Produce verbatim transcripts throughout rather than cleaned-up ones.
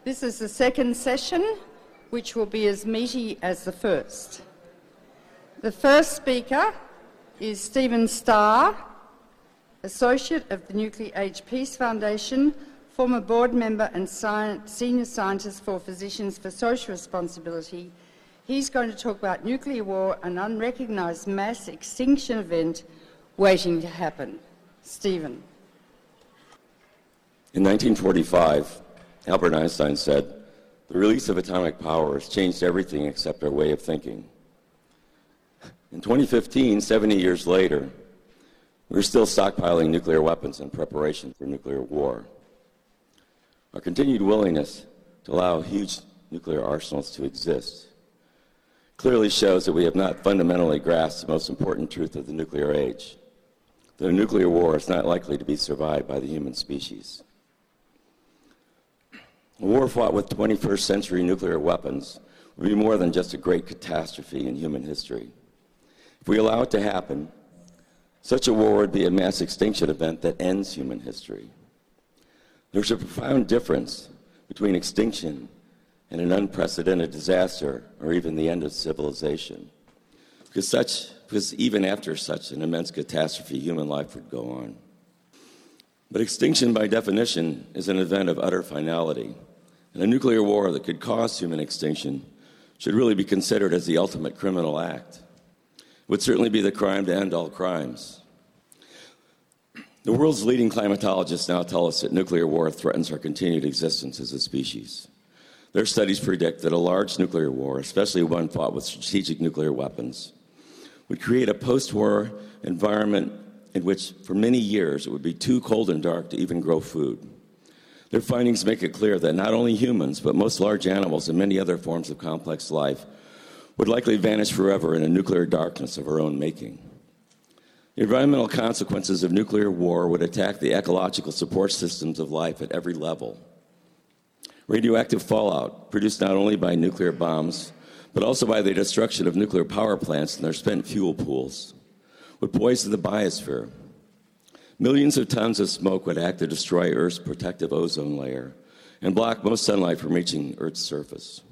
This is the second session, which will be as meaty as the first. The first speaker is Stephen Starr, Associate of the Nuclear Age Peace Foundation, former board member and science, senior scientist for Physicians for Social Responsibility. He's going to talk about nuclear war, an unrecognised mass extinction event waiting to happen. Stephen. In nineteen forty-five, Albert Einstein said, "The release of atomic power has changed everything except our way of thinking." In twenty fifteen, seventy years later, we're still stockpiling nuclear weapons in preparation for nuclear war. Our continued willingness to allow huge nuclear arsenals to exist clearly shows that we have not fundamentally grasped the most important truth of the nuclear age, that a nuclear war is not likely to be survived by the human species. A war fought with twenty-first century nuclear weapons would be more than just a great catastrophe in human history. If we allow it to happen, such a war would be a mass extinction event that ends human history. There's a profound difference between extinction and an unprecedented disaster, or even the end of civilization. Because, such, because even after such an immense catastrophe, human life would go on. But extinction, by definition, is an event of utter finality. And a nuclear war that could cause human extinction should really be considered as the ultimate criminal act. It would certainly be the crime to end all crimes. The world's leading climatologists now tell us that nuclear war threatens our continued existence as a species. Their studies predict that a large nuclear war, especially one fought with strategic nuclear weapons, would create a post-war environment in which, for many years, it would be too cold and dark to even grow food. Their findings make it clear that not only humans, but most large animals and many other forms of complex life would likely vanish forever in a nuclear darkness of our own making. The environmental consequences of nuclear war would attack the ecological support systems of life at every level. Radioactive fallout, produced not only by nuclear bombs, but also by the destruction of nuclear power plants and their spent fuel pools, would poison the biosphere. Millions of tons of smoke would act to destroy Earth's protective ozone layer and block most sunlight from reaching Earth's surface.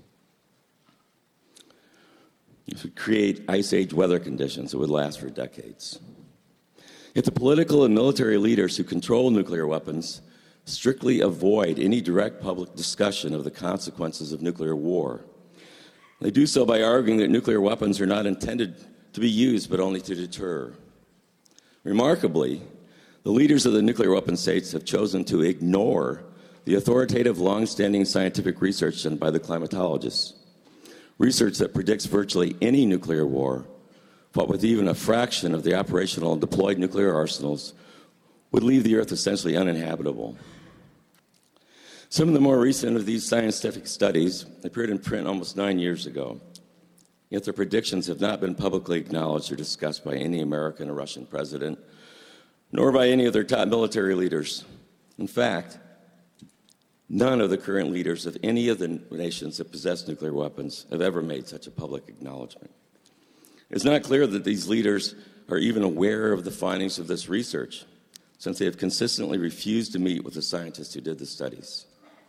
It would create ice age weather conditions that would last for decades. If the political and military leaders who control nuclear weapons strictly avoid any direct public discussion of the consequences of nuclear war, they do so by arguing that nuclear weapons are not intended to be used but only to deter. Remarkably, the leaders of the nuclear weapon states have chosen to ignore the authoritative, long-standing scientific research done by the climatologists, research that predicts virtually any nuclear war, fought with even a fraction of the operational and deployed nuclear arsenals, would leave the Earth essentially uninhabitable. Some of the more recent of these scientific studies appeared in print almost nine years ago, yet their predictions have not been publicly acknowledged or discussed by any American or Russian president, nor by any of their top military leaders. In fact, none of the current leaders of any of the nations that possess nuclear weapons have ever made such a public acknowledgement. It's not clear that these leaders are even aware of the findings of this research, since they have consistently refused to meet with the scientists who did the studies.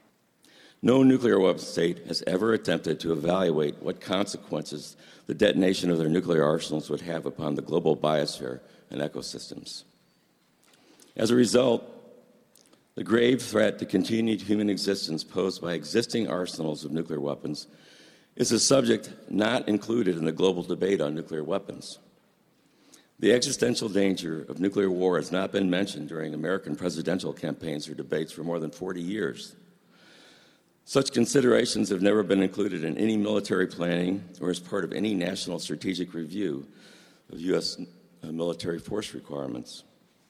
No nuclear weapon state has ever attempted to evaluate what consequences the detonation of their nuclear arsenals would have upon the global biosphere and ecosystems. As a result, the grave threat to continued human existence posed by existing arsenals of nuclear weapons is a subject not included in the global debate on nuclear weapons. The existential danger of nuclear war has not been mentioned during American presidential campaigns or debates for more than forty years. Such considerations have never been included in any military planning or as part of any national strategic review of U S military force requirements.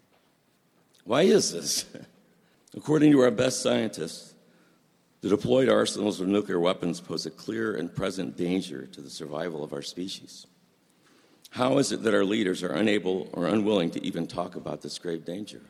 Why is this? According to our best scientists, the deployed arsenals of nuclear weapons pose a clear and present danger to the survival of our species. How is it that our leaders are unable or unwilling to even talk about this grave danger?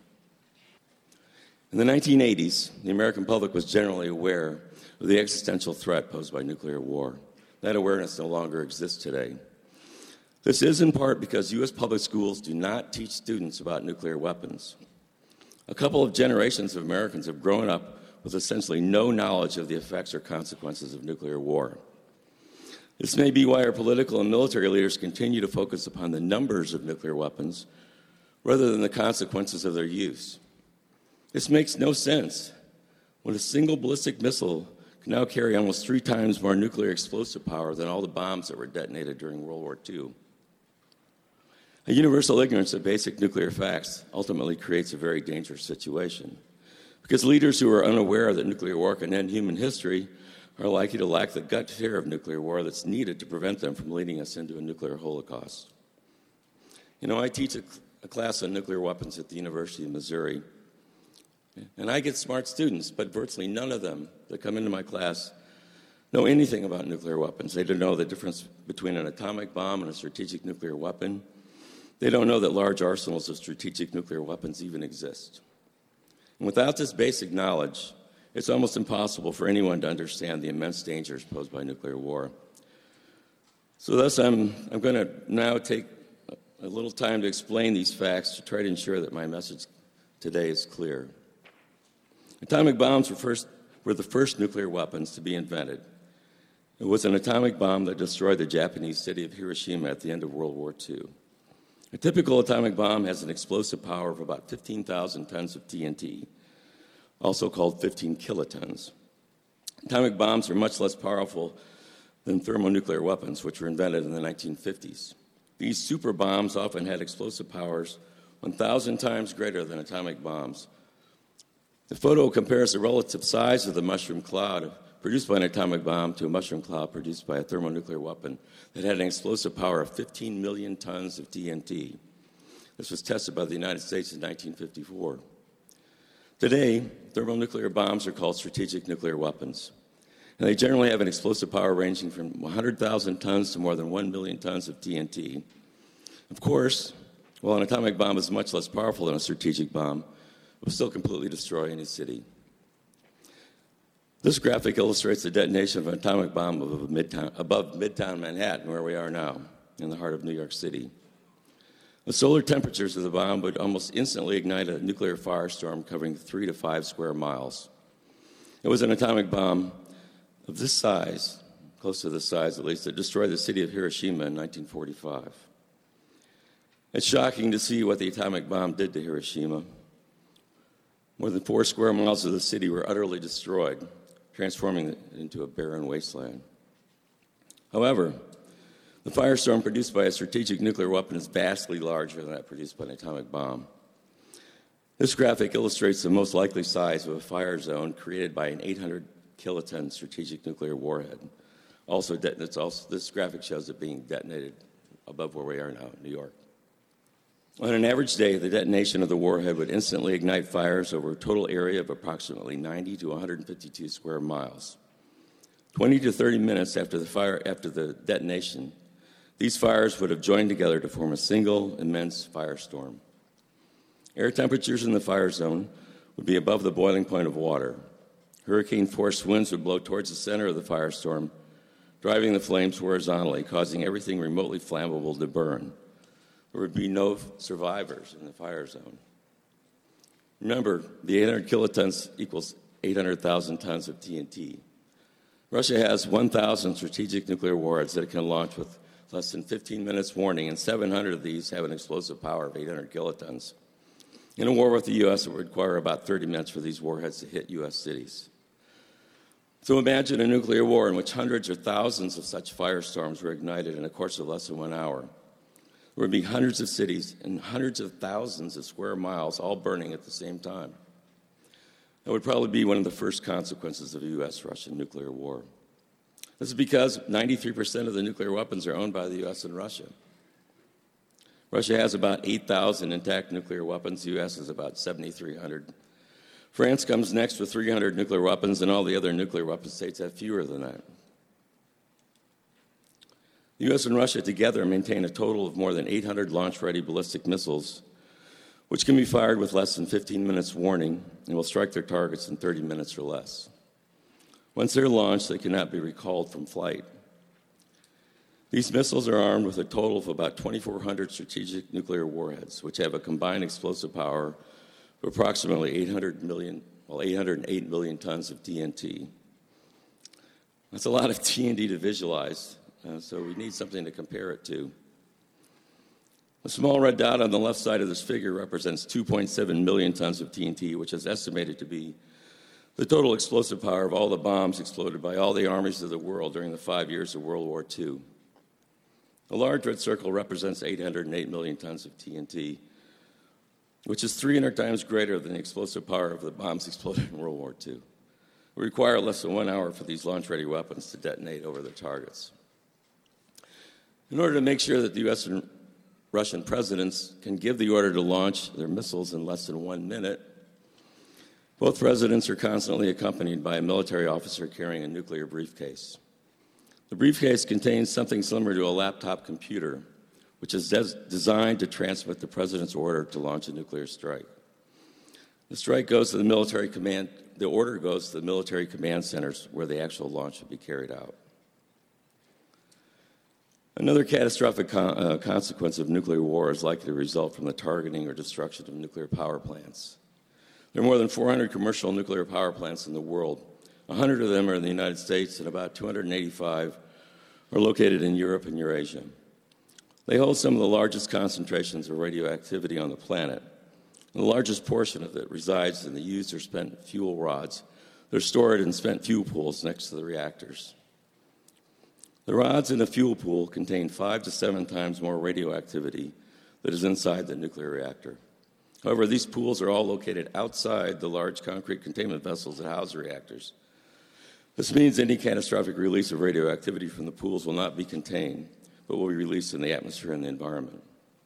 In the nineteen eighties, the American public was generally aware of the existential threat posed by nuclear war. That awareness no longer exists today. This is in part because U S public schools do not teach students about nuclear weapons. A couple of generations of Americans have grown up with essentially no knowledge of the effects or consequences of nuclear war. This may be why our political and military leaders continue to focus upon the numbers of nuclear weapons rather than the consequences of their use. This makes no sense when a single ballistic missile can now carry almost three times more nuclear explosive power than all the bombs that were detonated during World War Two. A universal ignorance of basic nuclear facts ultimately creates a very dangerous situation, because leaders who are unaware that nuclear war can end human history are likely to lack the gut fear of nuclear war that's needed to prevent them from leading us into a nuclear holocaust. You know, I teach a, a class on nuclear weapons at the University of Missouri, and I get smart students, but virtually none of them that come into my class know anything about nuclear weapons. They don't know the difference between an atomic bomb and a strategic nuclear weapon. They don't know that large arsenals of strategic nuclear weapons even exist. And without this basic knowledge, it's almost impossible for anyone to understand the immense dangers posed by nuclear war. So thus, I'm, I'm going to now take a little time to explain these facts to try to ensure that my message today is clear. Atomic bombs were, first, were the first nuclear weapons to be invented. It was an atomic bomb that destroyed the Japanese city of Hiroshima at the end of World War Two. A typical atomic bomb has an explosive power of about fifteen thousand tons of T N T, also called fifteen kilotons. Atomic bombs are much less powerful than thermonuclear weapons, which were invented in the nineteen fifties. These super bombs often had explosive powers one thousand times greater than atomic bombs. The photo compares the relative size of the mushroom cloud produced by an atomic bomb to a mushroom cloud produced by a thermonuclear weapon that had an explosive power of fifteen million tons of T N T. This was tested by the United States in nineteen fifty-four. Today, thermonuclear bombs are called strategic nuclear weapons, and they generally have an explosive power ranging from one hundred thousand tons to more than one million tons of T N T. Of course, while an atomic bomb is much less powerful than a strategic bomb, it will still completely destroy any city. This graphic illustrates the detonation of an atomic bomb above Midtown, above Midtown Manhattan, where we are now, in the heart of New York City. The solar temperatures of the bomb would almost instantly ignite a nuclear firestorm covering three to five square miles. It was an atomic bomb of this size, close to this size at least, that destroyed the city of Hiroshima in nineteen forty-five. It's shocking to see what the atomic bomb did to Hiroshima. More than four square miles of the city were utterly destroyed, transforming it into a barren wasteland. However, the firestorm produced by a strategic nuclear weapon is vastly larger than that produced by an atomic bomb. This graphic illustrates the most likely size of a fire zone created by an eight hundred kiloton strategic nuclear warhead. Also, it's also, this graphic shows it being detonated above where we are now in New York. On an average day, the detonation of the warhead would instantly ignite fires over a total area of approximately ninety to one hundred fifty-two square miles. twenty to thirty minutes after the fire, after the detonation, these fires would have joined together to form a single immense firestorm. Air temperatures in the fire zone would be above the boiling point of water. Hurricane-force winds would blow towards the center of the firestorm, driving the flames horizontally, causing everything remotely flammable to burn. There would be no survivors in the fire zone. Remember, the eight hundred kilotons equals eight hundred thousand tons of T N T. Russia has one thousand strategic nuclear warheads that it can launch with less than fifteen minutes warning, and seven hundred of these have an explosive power of eight hundred kilotons. In a war with the U S, it would require about thirty minutes for these warheads to hit U S cities. So imagine a nuclear war in which hundreds or thousands of such firestorms were ignited in a course of less than one hour. There would be hundreds of cities and hundreds of thousands of square miles all burning at the same time. That would probably be one of the first consequences of a U S Russian nuclear war. This is because ninety-three percent of the nuclear weapons are owned by the U S and Russia. Russia has about eight thousand intact nuclear weapons. The U S has about seventy-three hundred. France comes next with three hundred nuclear weapons, and all the other nuclear weapon states have fewer than that. The U S and Russia together maintain a total of more than eight hundred launch-ready ballistic missiles, which can be fired with less than fifteen minutes warning and will strike their targets in thirty minutes or less. Once they're launched, they cannot be recalled from flight. These missiles are armed with a total of about twenty-four hundred strategic nuclear warheads, which have a combined explosive power of approximately eight hundred million, while eight hundred eight million tons of T N T. That's a lot of T N T to visualize, uh, so we need something to compare it to. The small red dot on the left side of this figure represents two point seven million tons of T N T, which is estimated to be the total explosive power of all the bombs exploded by all the armies of the world during the five years of World War Two. The large red circle represents eight hundred eight million tons of T N T, which is three hundred times greater than the explosive power of the bombs exploded in World War Two. We require less than one hour for these launch-ready weapons to detonate over their targets. In order to make sure that the U S and Russian presidents can give the order to launch their missiles in less than one minute, both presidents are constantly accompanied by a military officer carrying a nuclear briefcase. The briefcase contains something similar to a laptop computer, which is des- designed to transmit the president's order to launch a nuclear strike. The strike goes to the military command, the order goes to the military command centers where the actual launch will be carried out. Another catastrophic con- uh, consequence of nuclear war is likely to result from the targeting or destruction of nuclear power plants. There are more than four hundred commercial nuclear power plants in the world. one hundred of them are in the United States, and about two hundred eighty-five are located in Europe and Eurasia. They hold some of the largest concentrations of radioactivity on the planet. The largest portion of it resides in the used or spent fuel rods. They're stored in spent fuel pools next to the reactors. The rods in a fuel pool contain five to seven times more radioactivity that is inside the nuclear reactor. However, these pools are all located outside the large concrete containment vessels that house the reactors. This means any catastrophic release of radioactivity from the pools will not be contained, but will be released in the atmosphere and the environment.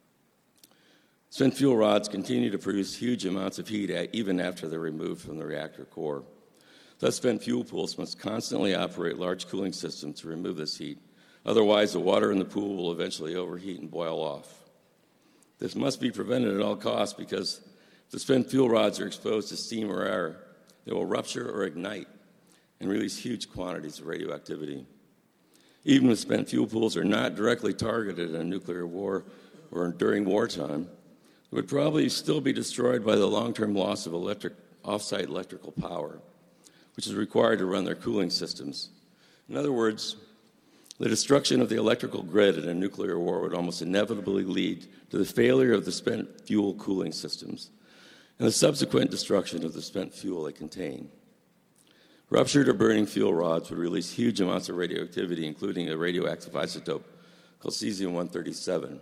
Spent fuel rods continue to produce huge amounts of heat even after they're removed from the reactor core. Thus, spent fuel pools must constantly operate large cooling systems to remove this heat. Otherwise, the water in the pool will eventually overheat and boil off. This must be prevented at all costs because if the spent fuel rods are exposed to steam or air, they will rupture or ignite and release huge quantities of radioactivity. Even if spent fuel pools are not directly targeted in a nuclear war or during wartime, it would probably still be destroyed by the long-term loss of electric, off-site electrical power, which is required to run their cooling systems. In other words, the destruction of the electrical grid in a nuclear war would almost inevitably lead to the failure of the spent fuel cooling systems and the subsequent destruction of the spent fuel they contain. Ruptured or burning fuel rods would release huge amounts of radioactivity, including a radioactive isotope called cesium one thirty-seven.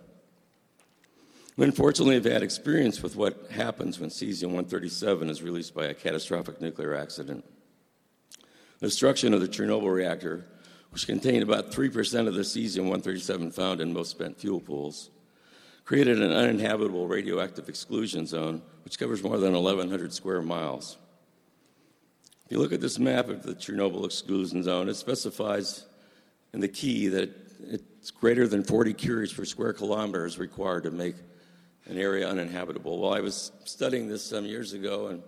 We unfortunately have had experience with what happens when cesium one thirty-seven is released by a catastrophic nuclear accident. The destruction of the Chernobyl reactor, which contained about three percent of the cesium one thirty-seven found in most spent fuel pools, created an uninhabitable radioactive exclusion zone, which covers more than eleven hundred square miles. If you look at this map of the Chernobyl exclusion zone, it specifies in the key that it's greater than forty curies per square kilometer is required to make an area uninhabitable. Well, I was studying this some years ago, and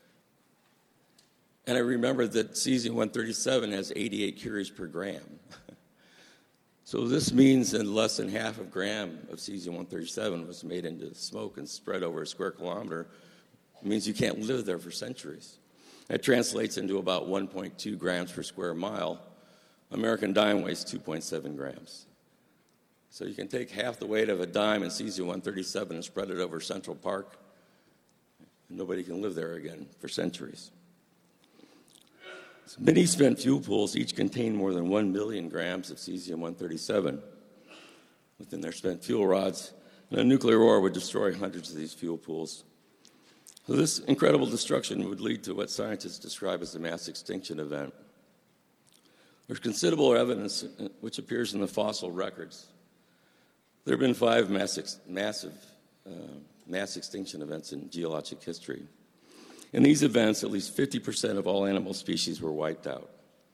and I remembered that cesium one thirty-seven has eighty-eight curies per gram. So this means that less than half a gram of cesium one thirty-seven was made into smoke and spread over a square kilometer. It means you can't live there for centuries. That translates into about one point two grams per square mile. American dime weighs two point seven grams. So you can take half the weight of a dime in cesium one thirty-seven and spread it over Central Park, and nobody can live there again for centuries. So many spent fuel pools each contain more than one million grams of cesium one thirty-seven within their spent fuel rods, and a nuclear war would destroy hundreds of these fuel pools. So this incredible destruction would lead to what scientists describe as a mass extinction event. There's considerable evidence which appears in the fossil records. There have been five mass ex- massive uh, mass extinction events in geologic history. In these events, at least fifty percent of all animal species were wiped out.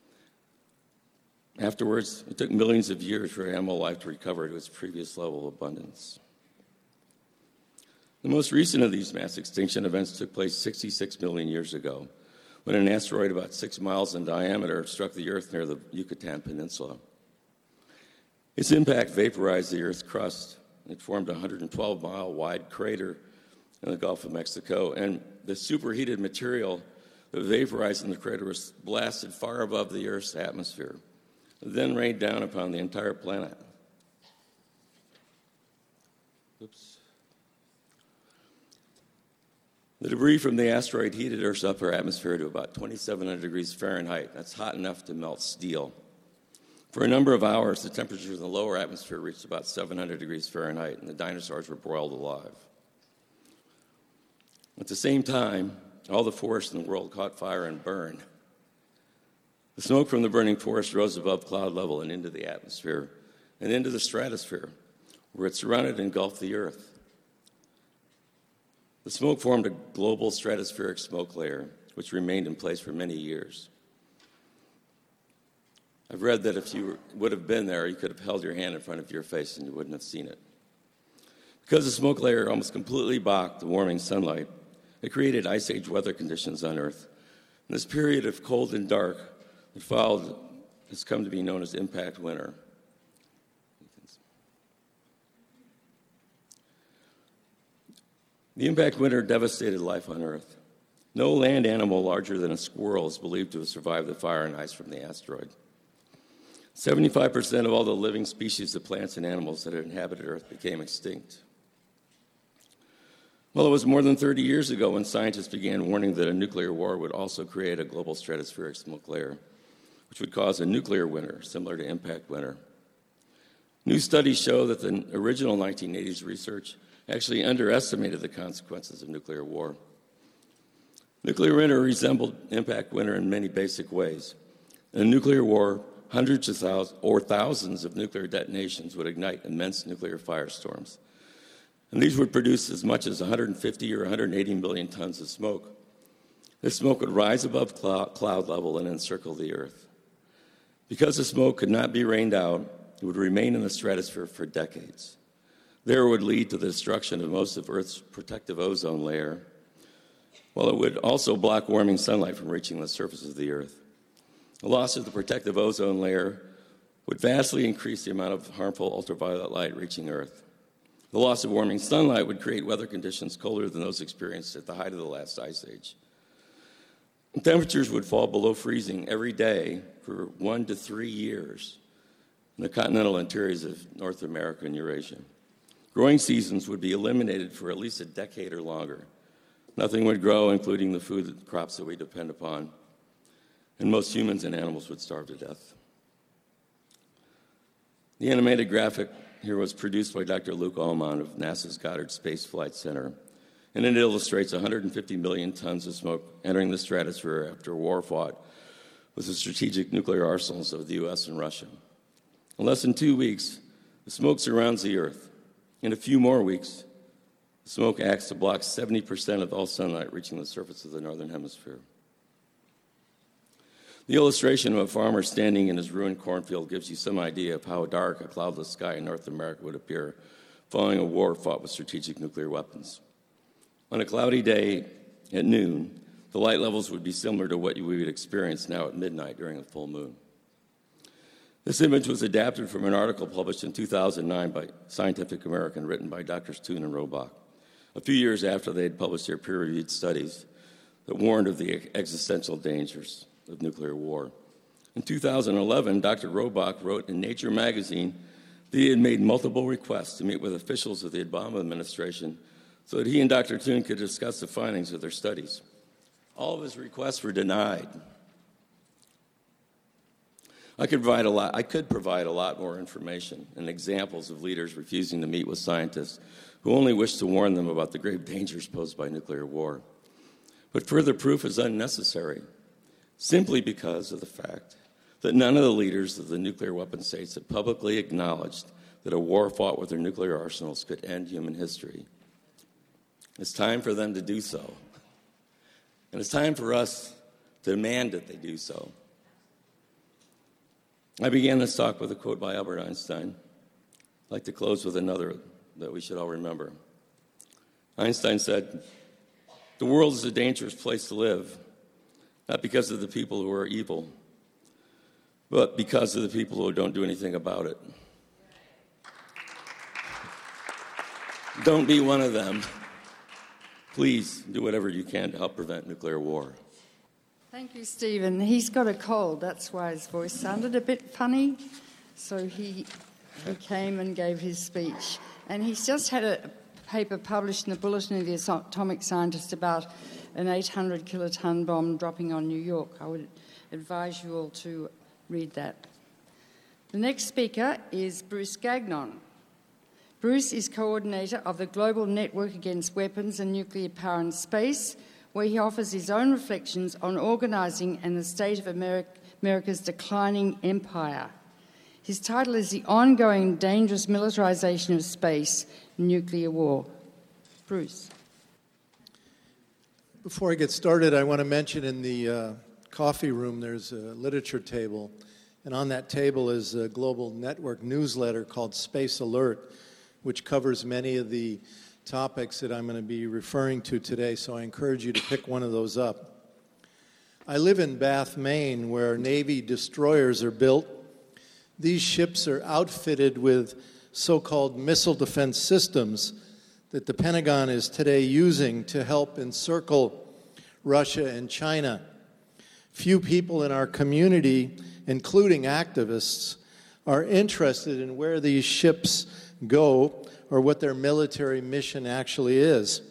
Afterwards, it took millions of years for animal life to recover to its previous level of abundance. The most recent of these mass extinction events took place sixty-six million years ago, when an asteroid about six miles in diameter struck the Earth near the Yucatan Peninsula. Its impact vaporized the Earth's crust. It formed a one hundred twelve mile wide crater in the Gulf of Mexico, and the superheated material that vaporizing the crater was blasted far above the Earth's atmosphere, and then rained down upon the entire planet. Oops. The debris from the asteroid heated Earth's upper atmosphere to about twenty-seven hundred degrees Fahrenheit. That's hot enough to melt steel. For a number of hours, the temperature in the lower atmosphere reached about seven hundred degrees Fahrenheit, and the dinosaurs were boiled alive. At the same time, all the forests in the world caught fire and burned. The smoke from the burning forest rose above cloud level and into the atmosphere and into the stratosphere, where it surrounded and engulfed the Earth. The smoke formed a global stratospheric smoke layer, which remained in place for many years. I've read that if you would have been there, you could have held your hand in front of your face and you wouldn't have seen it. Because the smoke layer almost completely blocked the warming sunlight, it created ice age weather conditions on Earth. And this period of cold and dark that followed has come to be known as impact winter. The impact winter devastated life on Earth. No land animal larger than a squirrel is believed to have survived the fire and ice from the asteroid. seventy-five percent of all the living species of plants and animals that had inhabited Earth became extinct. Well, it was more than thirty years ago when scientists began warning that a nuclear war would also create a global stratospheric smoke layer, which would cause a nuclear winter similar to impact winter. New studies show that the original nineteen eighties research actually underestimated the consequences of nuclear war. Nuclear winter resembled impact winter in many basic ways. In a nuclear war, hundreds of thousands or thousands of nuclear detonations would ignite immense nuclear firestorms. And these would produce as much as one hundred fifty or one hundred eighty million tons of smoke. This smoke would rise above cloud level and encircle the Earth. Because the smoke could not be rained out, it would remain in the stratosphere for decades. There it would lead to the destruction of most of Earth's protective ozone layer, while it would also block warming sunlight from reaching the surface of the Earth. The loss of the protective ozone layer would vastly increase the amount of harmful ultraviolet light reaching Earth. The loss of warming sunlight would create weather conditions colder than those experienced at the height of the last ice age. And temperatures would fall below freezing every day for one to three years in the continental interiors of North America and Eurasia. Growing seasons would be eliminated for at least a decade or longer. Nothing would grow, including the food and crops that we depend upon, and most humans and animals would starve to death. The animated graphic here was produced by Doctor Luke Allman of NASA's Goddard Space Flight Center, and it illustrates one hundred fifty million tons of smoke entering the stratosphere after a war fought with the strategic nuclear arsenals of the U S and Russia. In less than two weeks, the smoke surrounds the Earth. In a few more weeks, the smoke acts to block seventy percent of all sunlight reaching the surface of the northern hemisphere. The illustration of a farmer standing in his ruined cornfield gives you some idea of how dark a cloudless sky in North America would appear following a war fought with strategic nuclear weapons. On a cloudy day at noon, the light levels would be similar to what we would experience now at midnight during a full moon. This image was adapted from an article published in two thousand nine by Scientific American, written by Doctors Toon and Robach, a few years after they had published their peer-reviewed studies that warned of the existential dangers of nuclear war. In two thousand eleven, Doctor Robach wrote in Nature magazine that he had made multiple requests to meet with officials of the Obama administration so that he and Doctor Toon could discuss the findings of their studies. All of his requests were denied. I could provide a lot, I could provide a lot more information and examples of leaders refusing to meet with scientists who only wish to warn them about the grave dangers posed by nuclear war. But further proof is unnecessary, simply because of the fact that none of the leaders of the nuclear weapon states have publicly acknowledged that a war fought with their nuclear arsenals could end human history. It's time for them to do so. And it's time for us to demand that they do so. I began this talk with a quote by Albert Einstein. I'd like to close with another that we should all remember. Einstein said, "The world is a dangerous place to live, not because of the people who are evil, but because of the people who don't do anything about it." Don't be one of them. Please do whatever you can to help prevent nuclear war. Thank you, Stephen. He's got a cold, that's why his voice sounded a bit funny. So he, he came and gave his speech. And he's just had a paper published in the Bulletin of the Atomic Scientist about an eight hundred kiloton bomb dropping on New York. I would advise you all to read that. The next speaker is Bruce Gagnon. Bruce is coordinator of the Global Network Against Weapons and Nuclear Power in Space, where he offers his own reflections on organising and the state of America, America's declining empire. His title is The Ongoing Dangerous Militarisation of Space, Nuclear War. Bruce. Before I get started, I want to mention in the uh, coffee room there's a literature table, and on that table is a global network newsletter called Space Alert, which covers many of the topics that I'm going to be referring to today, so I encourage you to pick one of those up. I live in Bath, Maine, where Navy destroyers are built. These ships are outfitted with so-called missile defense systems that the Pentagon is today using to help encircle Russia and China. Few people in our community, including activists, are interested in where these ships go or what their military mission actually is,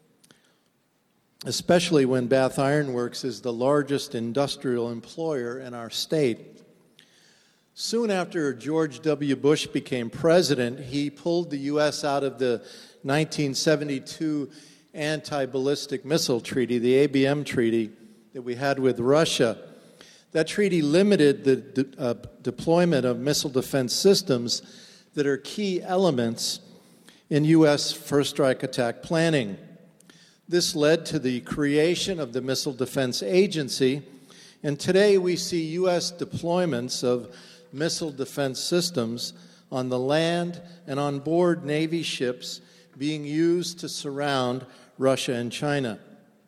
especially when Bath Iron Works is the largest industrial employer in our state. Soon after George W. Bush became president, he pulled the U S out of the nineteen seventy-two Anti-Ballistic Missile Treaty, the A B M treaty that we had with Russia. That treaty limited the de- uh, deployment of missile defense systems that are key elements in U S first strike attack planning. This led to the creation of the Missile Defense Agency, and today we see U S deployments of missile defense systems on the land and on board Navy ships being used to surround Russia and China.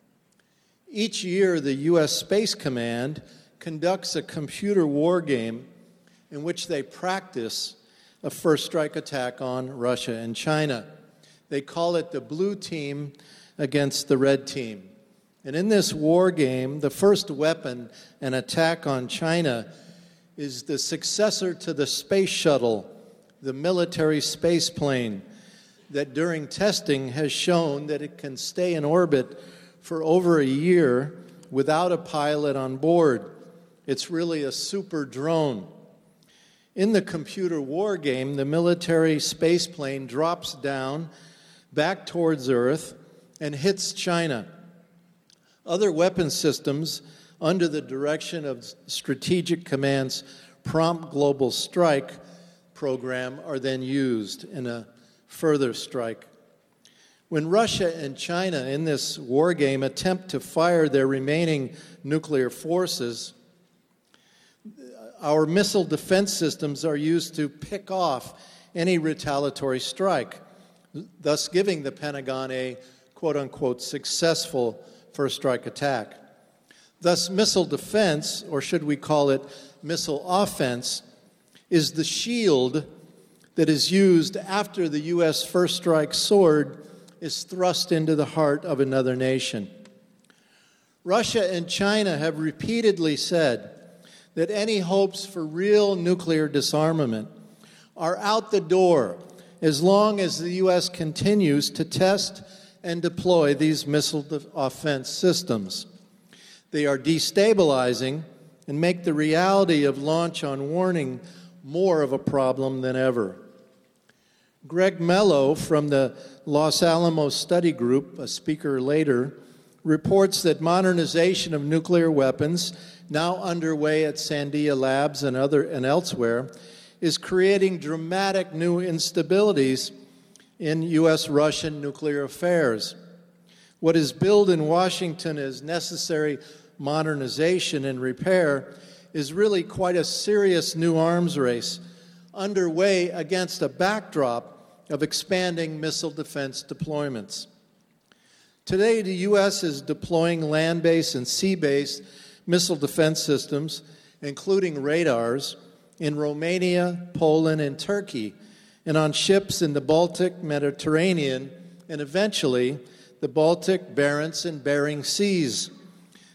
Each year, the U S Space Command conducts a computer war game in which they practice a first strike attack on Russia and China. They call it the blue team against the red team. And in this war game, the first weapon, an attack on China, is the successor to the space shuttle, the military space plane, that during testing has shown that it can stay in orbit for over a year without a pilot on board. It's really a super drone. In the computer war game, the military space plane drops down back towards Earth and hits China. Other weapon systems under the direction of Strategic Command's Prompt Global Strike program are then used in a further strike. When Russia and China in this war game attempt to fire their remaining nuclear forces, our missile defense systems are used to pick off any retaliatory strike, thus giving the Pentagon a quote-unquote successful first strike attack. Thus, missile defense, or should we call it missile offense, is the shield that is used after the U S first strike sword is thrust into the heart of another nation. Russia and China have repeatedly said that any hopes for real nuclear disarmament are out the door as long as the U S continues to test and deploy these missile offense systems. They are destabilizing and make the reality of launch on warning more of a problem than ever. Greg Mello from the Los Alamos Study Group, a speaker later, reports that modernization of nuclear weapons, now underway at Sandia Labs and other and elsewhere, is creating dramatic new instabilities in U S Russian nuclear affairs. What is billed in Washington as necessary modernization and repair is really quite a serious new arms race underway against a backdrop of expanding missile defense deployments. Today, the U S is deploying land-based and sea-based missile defense systems, including radars, in Romania, Poland, and Turkey, and on ships in the Baltic, Mediterranean, and eventually the Baltic, Barents, and Bering Seas.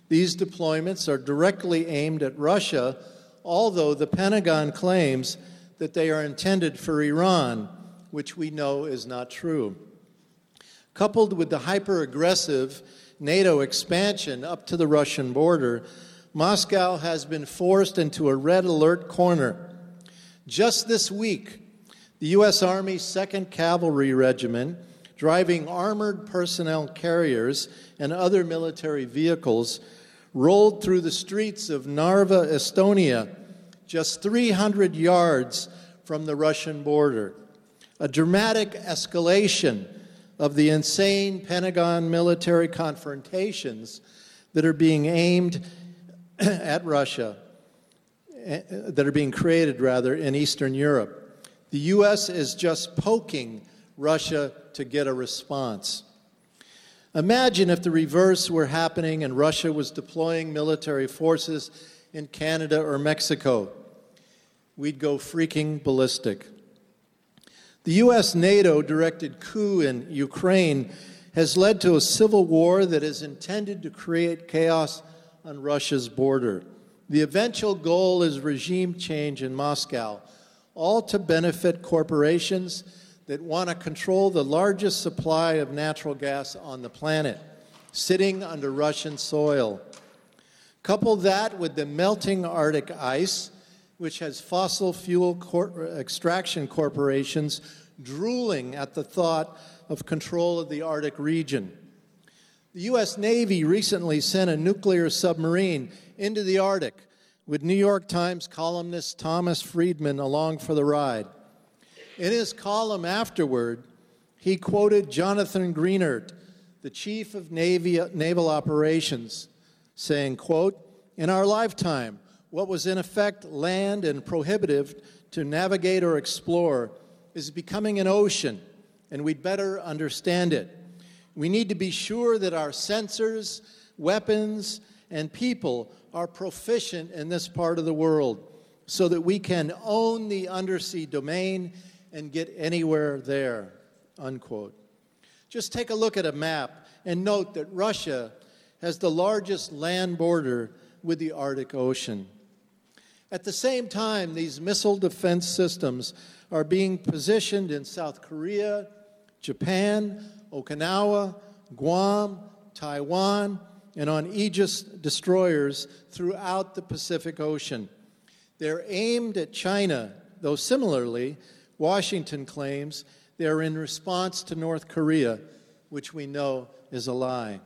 These deployments are directly aimed at Russia, although the Pentagon claims that they are intended for Iran, which we know is not true. Coupled with the hyper-aggressive NATO expansion up to the Russian border, Moscow has been forced into a red alert corner. Just this week, the U S Army's second Cavalry Regiment, driving armored personnel carriers and other military vehicles, rolled through the streets of Narva, Estonia, just three hundred yards from the Russian border. A dramatic escalation of the insane Pentagon military confrontations that are being aimed at Russia, that are being created, rather, in Eastern Europe. The U S is just poking Russia to get a response. Imagine if the reverse were happening and Russia was deploying military forces in Canada or Mexico. We'd go freaking ballistic. The U S NATO-directed coup in Ukraine has led to a civil war that is intended to create chaos on Russia's border. The eventual goal is regime change in Moscow, all to benefit corporations that want to control the largest supply of natural gas on the planet, sitting under Russian soil. Couple that with the melting Arctic ice, which has fossil fuel cor- extraction corporations drooling at the thought of control of the Arctic region. The U S Navy recently sent a nuclear submarine into the Arctic, with New York Times columnist Thomas Friedman along for the ride. In his column afterward, he quoted Jonathan Greenert, the chief of Navy, Naval Operations, saying, quote, "In our lifetime, what was in effect land and prohibitive to navigate or explore is becoming an ocean, and we'd better understand it. We need to be sure that our sensors, weapons, and people are proficient in this part of the world so that we can own the undersea domain and get anywhere there," unquote. Just take a look at a map and note that Russia has the largest land border with the Arctic Ocean. At the same time, these missile defense systems are being positioned in South Korea, Japan, Okinawa, Guam, Taiwan, and on Aegis destroyers throughout the Pacific Ocean. They're aimed at China, though similarly, Washington claims they're in response to North Korea, which we know is a lie.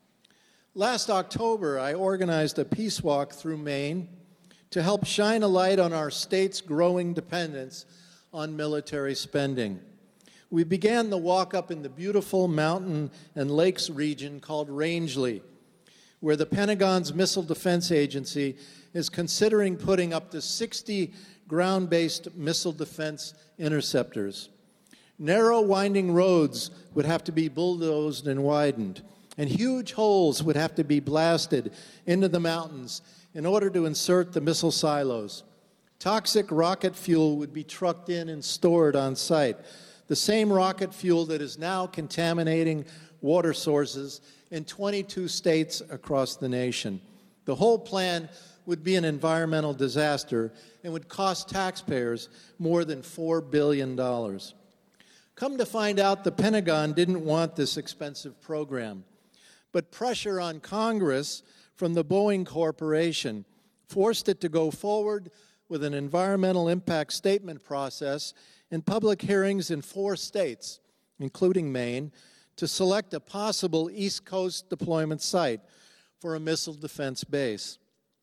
Last October, I organized a peace walk through Maine to help shine a light on our state's growing dependence on military spending. We began the walk up in the beautiful mountain and lakes region called Rangeley, where the Pentagon's Missile Defense Agency is considering putting up to sixty ground-based missile defense interceptors. Narrow, winding roads would have to be bulldozed and widened, and huge holes would have to be blasted into the mountains in order to insert the missile silos. Toxic rocket fuel would be trucked in and stored on site, the same rocket fuel that is now contaminating water sources in twenty-two states across the nation. The whole plan would be an environmental disaster and would cost taxpayers more than four billion dollars. Come to find out, the Pentagon didn't want this expensive program, but pressure on Congress from the Boeing Corporation forced it to go forward with an environmental impact statement process and public hearings in four states, including Maine, to select a possible East Coast deployment site for a missile defense base.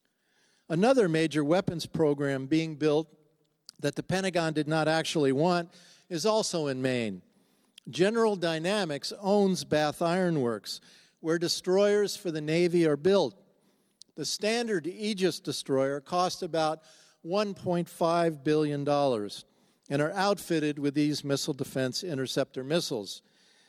Another major weapons program being built that the Pentagon did not actually want is also in Maine. General Dynamics owns Bath Iron Works, where destroyers for the Navy are built. The standard Aegis destroyer cost about one point five billion dollars and are outfitted with these missile defense interceptor missiles,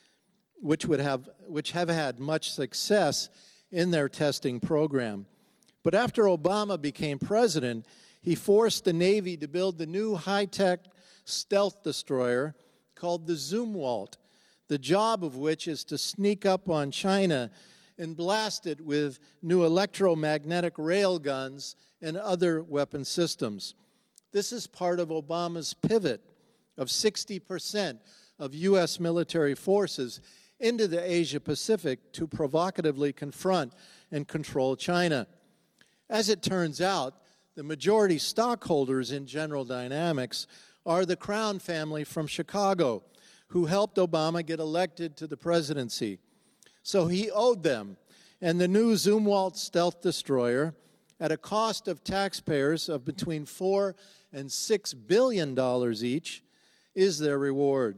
which would have which have had much success in their testing program. But after Obama became president, he forced the Navy to build the new high-tech stealth destroyer called the Zumwalt, the job of which is to sneak up on China and blast it with new electromagnetic rail guns and other weapon systems. This is part of Obama's pivot of sixty percent of U S military forces into the Asia-Pacific to provocatively confront and control China. As it turns out, the majority stockholders in General Dynamics are the Crown family from Chicago, who helped Obama get elected to the presidency. So he owed them, and the new Zumwalt stealth destroyer, at a cost of taxpayers of between four and six billion dollars each, is their reward.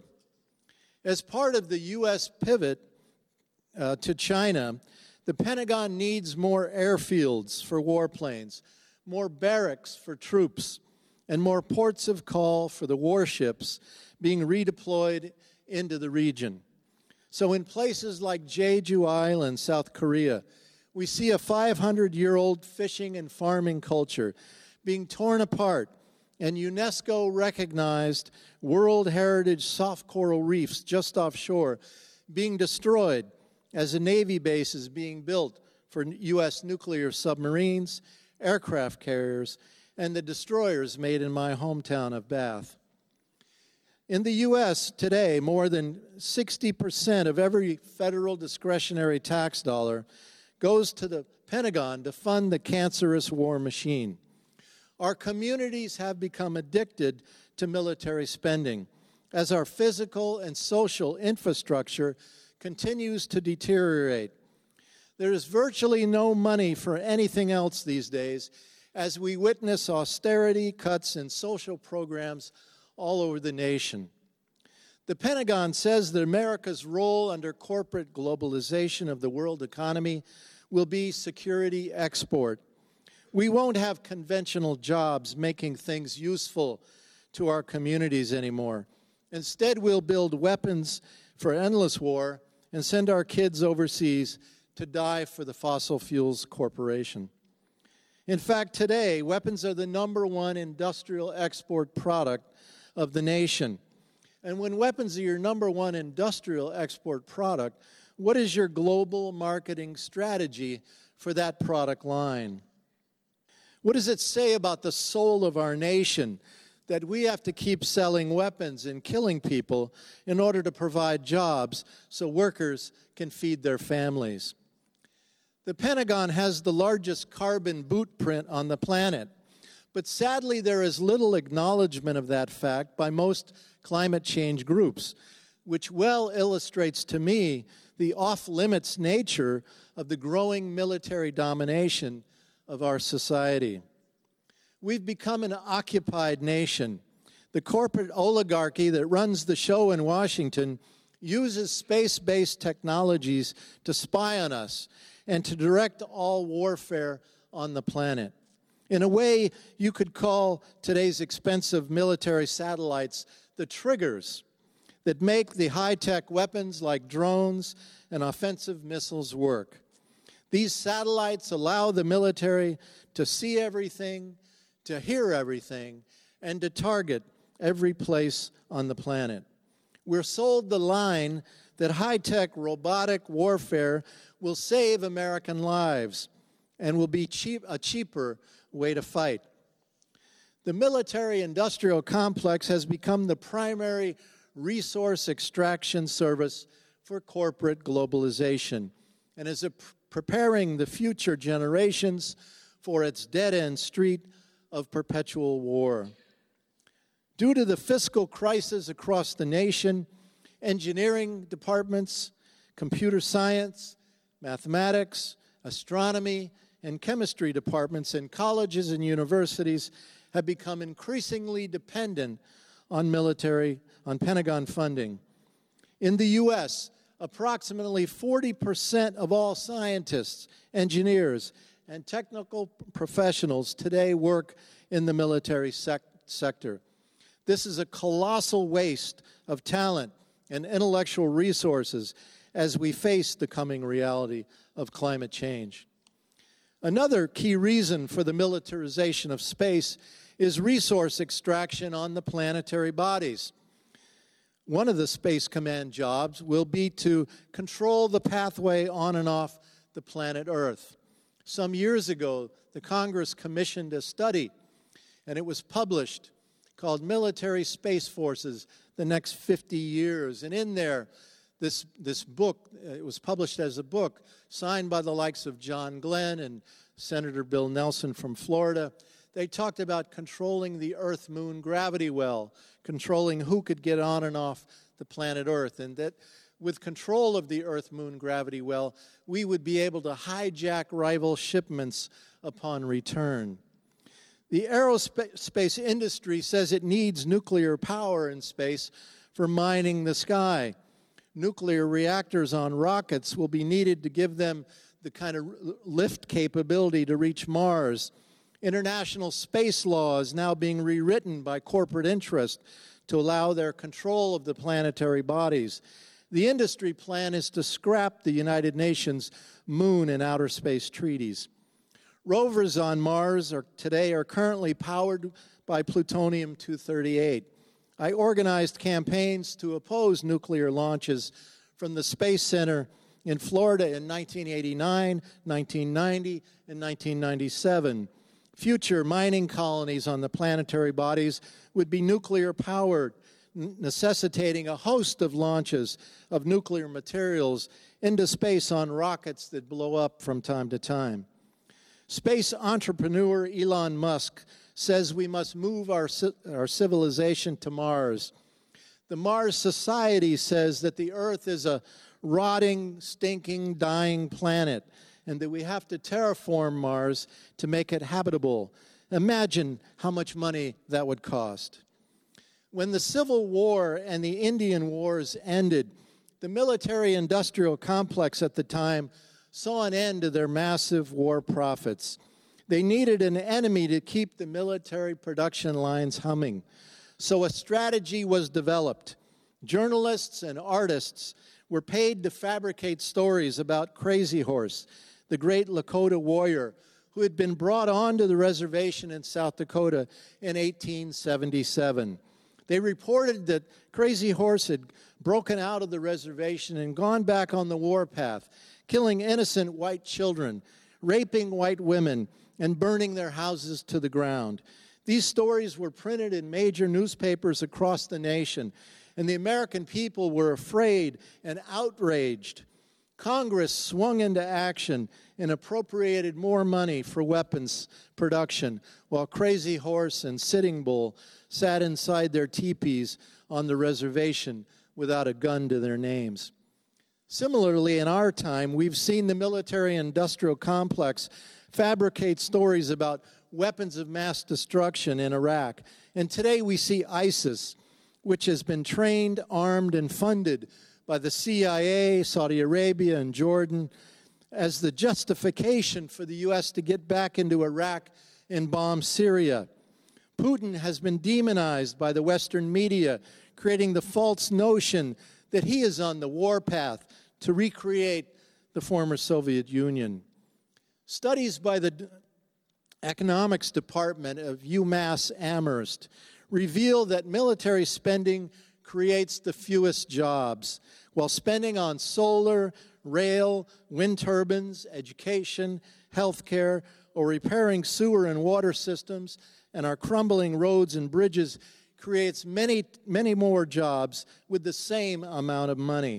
As part of the U S pivot uh, to China, the Pentagon needs more airfields for warplanes, more barracks for troops, and more ports of call for the warships being redeployed into the region. So in places like Jeju Island, South Korea, we see a five hundred year old fishing and farming culture being torn apart, and UNESCO-recognized World Heritage soft coral reefs just offshore being destroyed as a Navy base is being built for U S nuclear submarines, aircraft carriers, and the destroyers made in my hometown of Bath. In the U S today, more than sixty percent of every federal discretionary tax dollar goes to the Pentagon to fund the cancerous war machine. Our communities have become addicted to military spending as our physical and social infrastructure continues to deteriorate. There is virtually no money for anything else these days as we witness austerity cuts in social programs all over the nation. The Pentagon says that America's role under corporate globalization of the world economy will be security export. We won't have conventional jobs making things useful to our communities anymore. Instead, we'll build weapons for endless war and send our kids overseas to die for the fossil fuels corporation. In fact, today, weapons are the number one industrial export product of the nation. And when weapons are your number one industrial export product, what is your global marketing strategy for that product line? What does it say about the soul of our nation that we have to keep selling weapons and killing people in order to provide jobs so workers can feed their families? The Pentagon has the largest carbon bootprint on the planet, but sadly there is little acknowledgement of that fact by most climate change groups, which well illustrates to me the off-limits nature of the growing military domination of our society. We've become an occupied nation. The corporate oligarchy that runs the show in Washington uses space-based technologies to spy on us and to direct all warfare on the planet. In a way, you could call today's expensive military satellites the triggers that make the high-tech weapons like drones and offensive missiles work. These satellites allow the military to see everything, to hear everything, and to target every place on the planet. We're sold the line that high-tech robotic warfare will save American lives and will be cheap, a cheaper way to fight. The military-industrial complex has become the primary resource extraction service for corporate globalization and is a preparing the future generations for its dead-end street of perpetual war. Due to the fiscal crisis across the nation, engineering departments, computer science, mathematics, astronomy, and chemistry departments in colleges and universities have become increasingly dependent on military, on Pentagon funding. In the U S, approximately forty percent of all scientists, engineers, and technical professionals today work in the military sec- sector. This is a colossal waste of talent and intellectual resources as we face the coming reality of climate change. Another key reason for the militarization of space is resource extraction on the planetary bodies. One of the Space Command jobs will be to control the pathway on and off the planet Earth. Some years ago, the Congress commissioned a study, and it was published, called Military Space Forces, the Next fifty years. And in there, this, this book, it was published as a book, signed by the likes of John Glenn and Senator Bill Nelson from Florida. They talked about controlling the Earth-Moon gravity well, controlling who could get on and off the planet Earth, and that with control of the Earth-Moon gravity well, we would be able to hijack rival shipments upon return. The aerospace industry says it needs nuclear power in space for mining the sky. Nuclear reactors on rockets will be needed to give them the kind of lift capability to reach Mars. International space law is now being rewritten by corporate interest to allow their control of the planetary bodies. The industry plan is to scrap the United Nations moon and outer space treaties. Rovers on Mars are, today are currently powered by plutonium two thirty-eight. I organized campaigns to oppose nuclear launches from the Space Center in Florida in nineteen eighty-nine, nineteen ninety, and nineteen ninety-seven. Future mining colonies on the planetary bodies would be nuclear-powered, necessitating a host of launches of nuclear materials into space on rockets that blow up from time to time. Space entrepreneur Elon Musk says we must move our, our civilization to Mars. The Mars Society says that the Earth is a rotting, stinking, dying planet, and that we have to terraform Mars to make it habitable. Imagine how much money that would cost. When the Civil War and the Indian Wars ended, the military-industrial complex at the time saw an end to their massive war profits. They needed an enemy to keep the military production lines humming. So a strategy was developed. Journalists and artists were paid to fabricate stories about Crazy Horse, the great Lakota warrior who had been brought onto the reservation in South Dakota in eighteen seventy-seven. They reported that Crazy Horse had broken out of the reservation and gone back on the warpath, killing innocent white children, raping white women, and burning their houses to the ground. These stories were printed in major newspapers across the nation, and the American people were afraid and outraged. Congress swung into action and appropriated more money for weapons production, while Crazy Horse and Sitting Bull sat inside their teepees on the reservation without a gun to their names. Similarly, in our time, we've seen the military-industrial complex fabricate stories about weapons of mass destruction in Iraq. And today we see ISIS, which has been trained, armed, and funded by the C I A, Saudi Arabia, and Jordan, as the justification for the U S to get back into Iraq and bomb Syria. Putin has been demonized by the Western media, creating the false notion that he is on the warpath to recreate the former Soviet Union. Studies by the Economics Department of UMass Amherst reveal that military spending creates the fewest jobs, while spending on solar, rail, wind turbines, education, healthcare, or repairing sewer and water systems and our crumbling roads and bridges creates many, many more jobs with the same amount of money.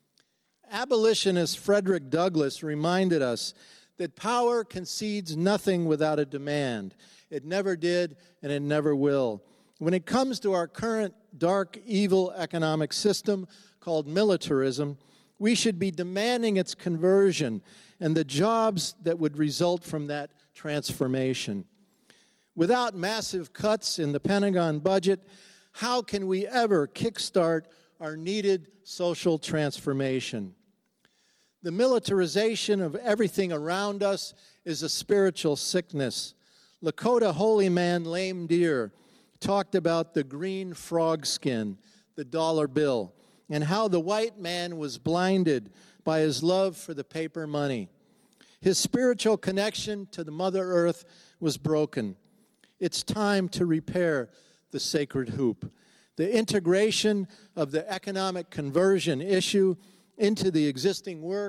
Abolitionist Frederick Douglass reminded us that power concedes nothing without a demand. It never did, and it never will. When it comes to our current dark, evil economic system called militarism, we should be demanding its conversion and the jobs that would result from that transformation. Without massive cuts in the Pentagon budget, how can we ever kickstart our needed social transformation? The militarization of everything around us is a spiritual sickness. Lakota holy man Lame Deer talked about the green frog skin, the dollar bill, and how the white man was blinded by his love for the paper money. His spiritual connection to the Mother Earth was broken. It's time to repair the sacred hoop. The integration of the economic conversion issue into the existing work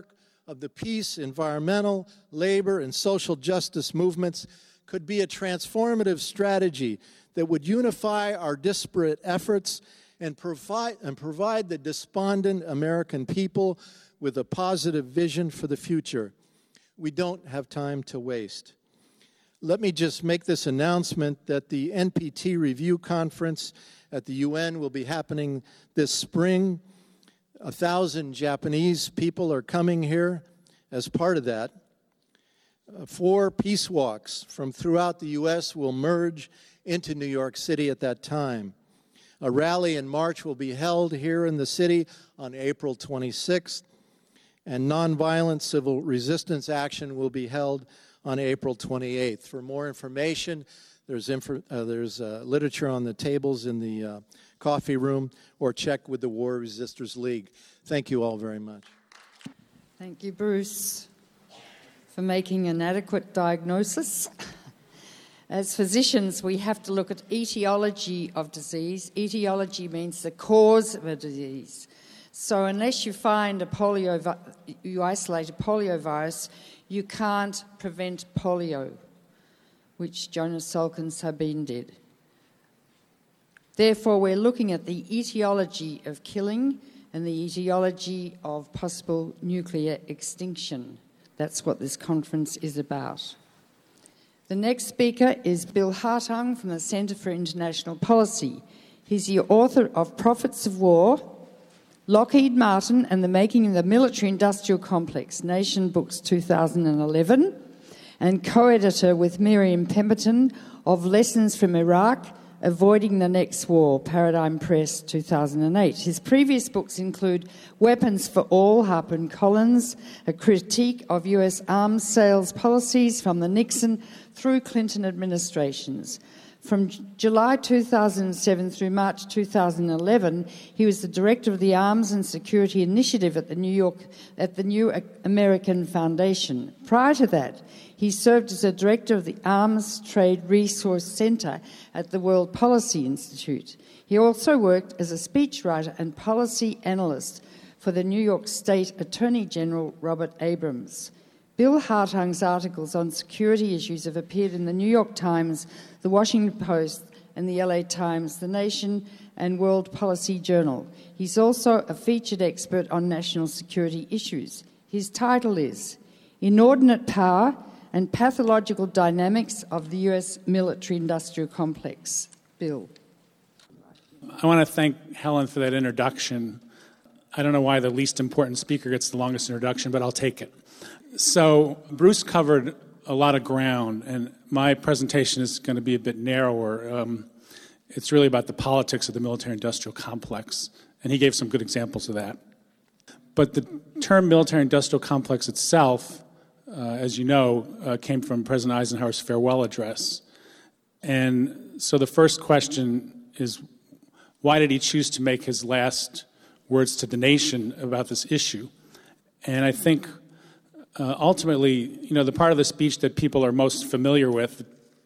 of the peace, environmental, labor, and social justice movements could be a transformative strategy that would unify our disparate efforts and provide, and provide the despondent American people with a positive vision for the future. We don't have time to waste. Let me just make this announcement that the N P T Review Conference at the U N will be happening this spring. A thousand Japanese people are coming here as part of that. Uh, four peace walks from throughout the U S will merge into New York City at that time. A rally and march will be held here in the city on April twenty-sixth, and nonviolent civil resistance action will be held on April twenty-eighth. For more information, there's, infor- uh, there's uh, literature on the tables in the uh, coffee room, or check with the War Resisters League. Thank you all very much. Thank you, Bruce, for making an adequate diagnosis. As physicians, we have to look at etiology of disease. Etiology means the cause of a disease. So unless you find a polio, you isolate a poliovirus, you can't prevent polio, which Jonas Salkin Sabine did. Therefore, we're looking at the etiology of killing and the etiology of possible nuclear extinction. That's what this conference is about. The next speaker is Bill Hartung from the Centre for International Policy. He's the author of Prophets of War, Lockheed Martin and the Making of the Military-Industrial Complex, Nation Books two thousand eleven, and co-editor with Miriam Pemberton of Lessons from Iraq, Avoiding the Next War, Paradigm Press, two thousand eight. His previous books include Weapons for All, HarperCollins, a critique of U S arms sales policies from the Nixon through Clinton administrations. From July two thousand seven through March two thousand eleven, he was the director of the Arms and Security Initiative at the New York at the New American Foundation. Prior to that, he served as a director of the Arms Trade Resource Center at the World Policy Institute. He also worked as a speechwriter and policy analyst for the New York State Attorney General Robert Abrams. Bill Hartung's articles on security issues have appeared in the New York Times, the Washington Post, and the L A Times, The Nation, and World Policy Journal. He's also a featured expert on national security issues. His title is Inordinate Power and Pathological Dynamics of the U S Military-Industrial Complex. Bill. I want to thank Helen for that introduction. I don't know why the least important speaker gets the longest introduction, but I'll take it. So Bruce covered a lot of ground, and my presentation is going to be a bit narrower. Um, it's really about the politics of the military-industrial complex, and he gave some good examples of that. But the term military-industrial complex itself, uh, as you know, uh, came from President Eisenhower's farewell address. And so the first question is, why did he choose to make his last words to the nation about this issue? And I think Uh, ultimately, you know, the part of the speech that people are most familiar with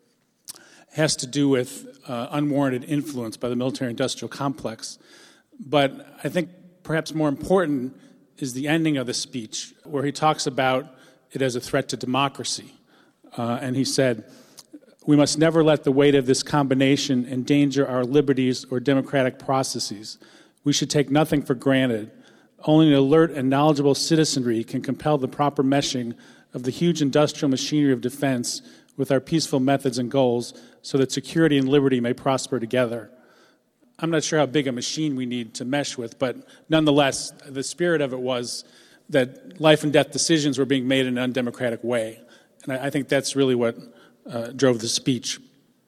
has to do with uh, unwarranted influence by the military-industrial complex. But I think perhaps more important is the ending of the speech, where he talks about it as a threat to democracy. Uh, and he said, "We must never let the weight of this combination endanger our liberties or democratic processes. We should take nothing for granted. Only an alert and knowledgeable citizenry can compel the proper meshing of the huge industrial machinery of defense with our peaceful methods and goals so that security and liberty may prosper together." I'm not sure how big a machine we need to mesh with, but nonetheless, the spirit of it was that life and death decisions were being made in an undemocratic way. And I, I think that's really what uh, drove the speech.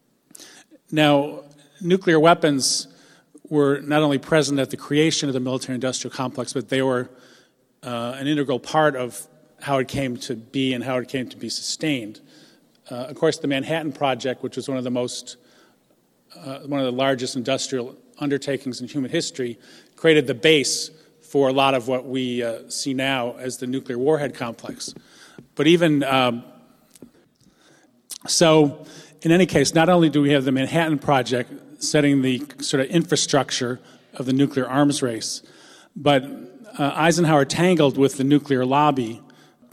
Now, nuclear weapons were not only present at the creation of the military-industrial complex, but they were uh, an integral part of how it came to be and how it came to be sustained. Uh, of course, the Manhattan Project, which was one of the most, uh, one of the largest industrial undertakings in human history, created the base for a lot of what we uh, see now as the nuclear warhead complex. But even um, so, in any case, not only do we have the Manhattan Project setting the sort of infrastructure of the nuclear arms race, but uh, Eisenhower tangled with the nuclear lobby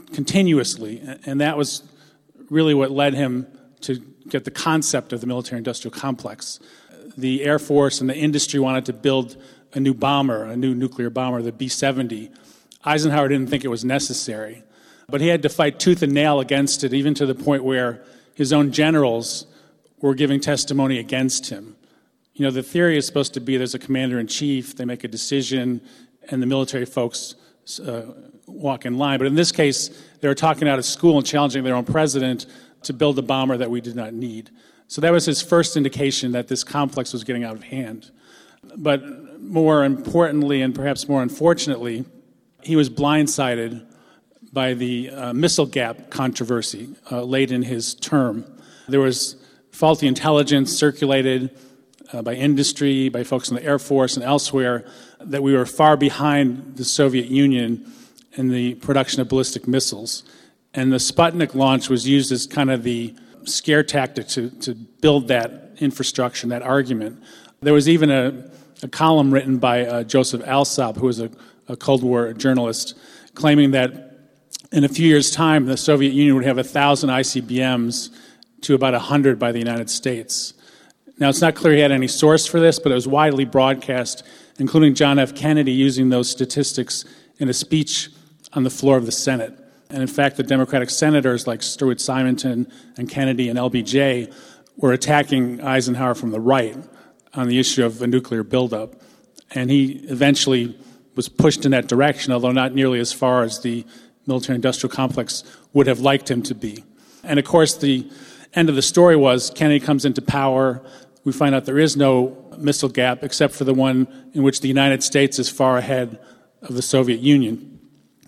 continuously, and that was really what led him to get the concept of the military-industrial complex. The Air Force and the industry wanted to build a new bomber, a new nuclear bomber, the B seventy. Eisenhower didn't think it was necessary, but he had to fight tooth and nail against it, even to the point where his own generals were giving testimony against him. You know, the theory is supposed to be there's a commander-in-chief, they make a decision, and the military folks uh, walk in line. But in this case, they were talking out of school and challenging their own president to build a bomber that we did not need. So that was his first indication that this complex was getting out of hand. But more importantly, and perhaps more unfortunately, he was blindsided by the uh, missile gap controversy uh, late in his term. There was faulty intelligence circulated uh, by industry, by folks in the Air Force and elsewhere, that we were far behind the Soviet Union in the production of ballistic missiles. And the Sputnik launch was used as kind of the scare tactic to, to build that infrastructure, that argument. There was even a, a column written by uh, Joseph Alsop, who was a, a Cold War journalist, claiming that in a few years' time, the Soviet Union would have one thousand I C B Ms to about one hundred by the United States. Now, it's not clear he had any source for this, but it was widely broadcast, including John F. Kennedy using those statistics in a speech on the floor of the Senate. And in fact, the Democratic senators like Stewart Simonton and Kennedy and L B J were attacking Eisenhower from the right on the issue of a nuclear buildup. And he eventually was pushed in that direction, although not nearly as far as the military-industrial complex would have liked him to be. And of course, the end of the story was Kennedy comes into power. We find out there is no missile gap except for the one in which the United States is far ahead of the Soviet Union.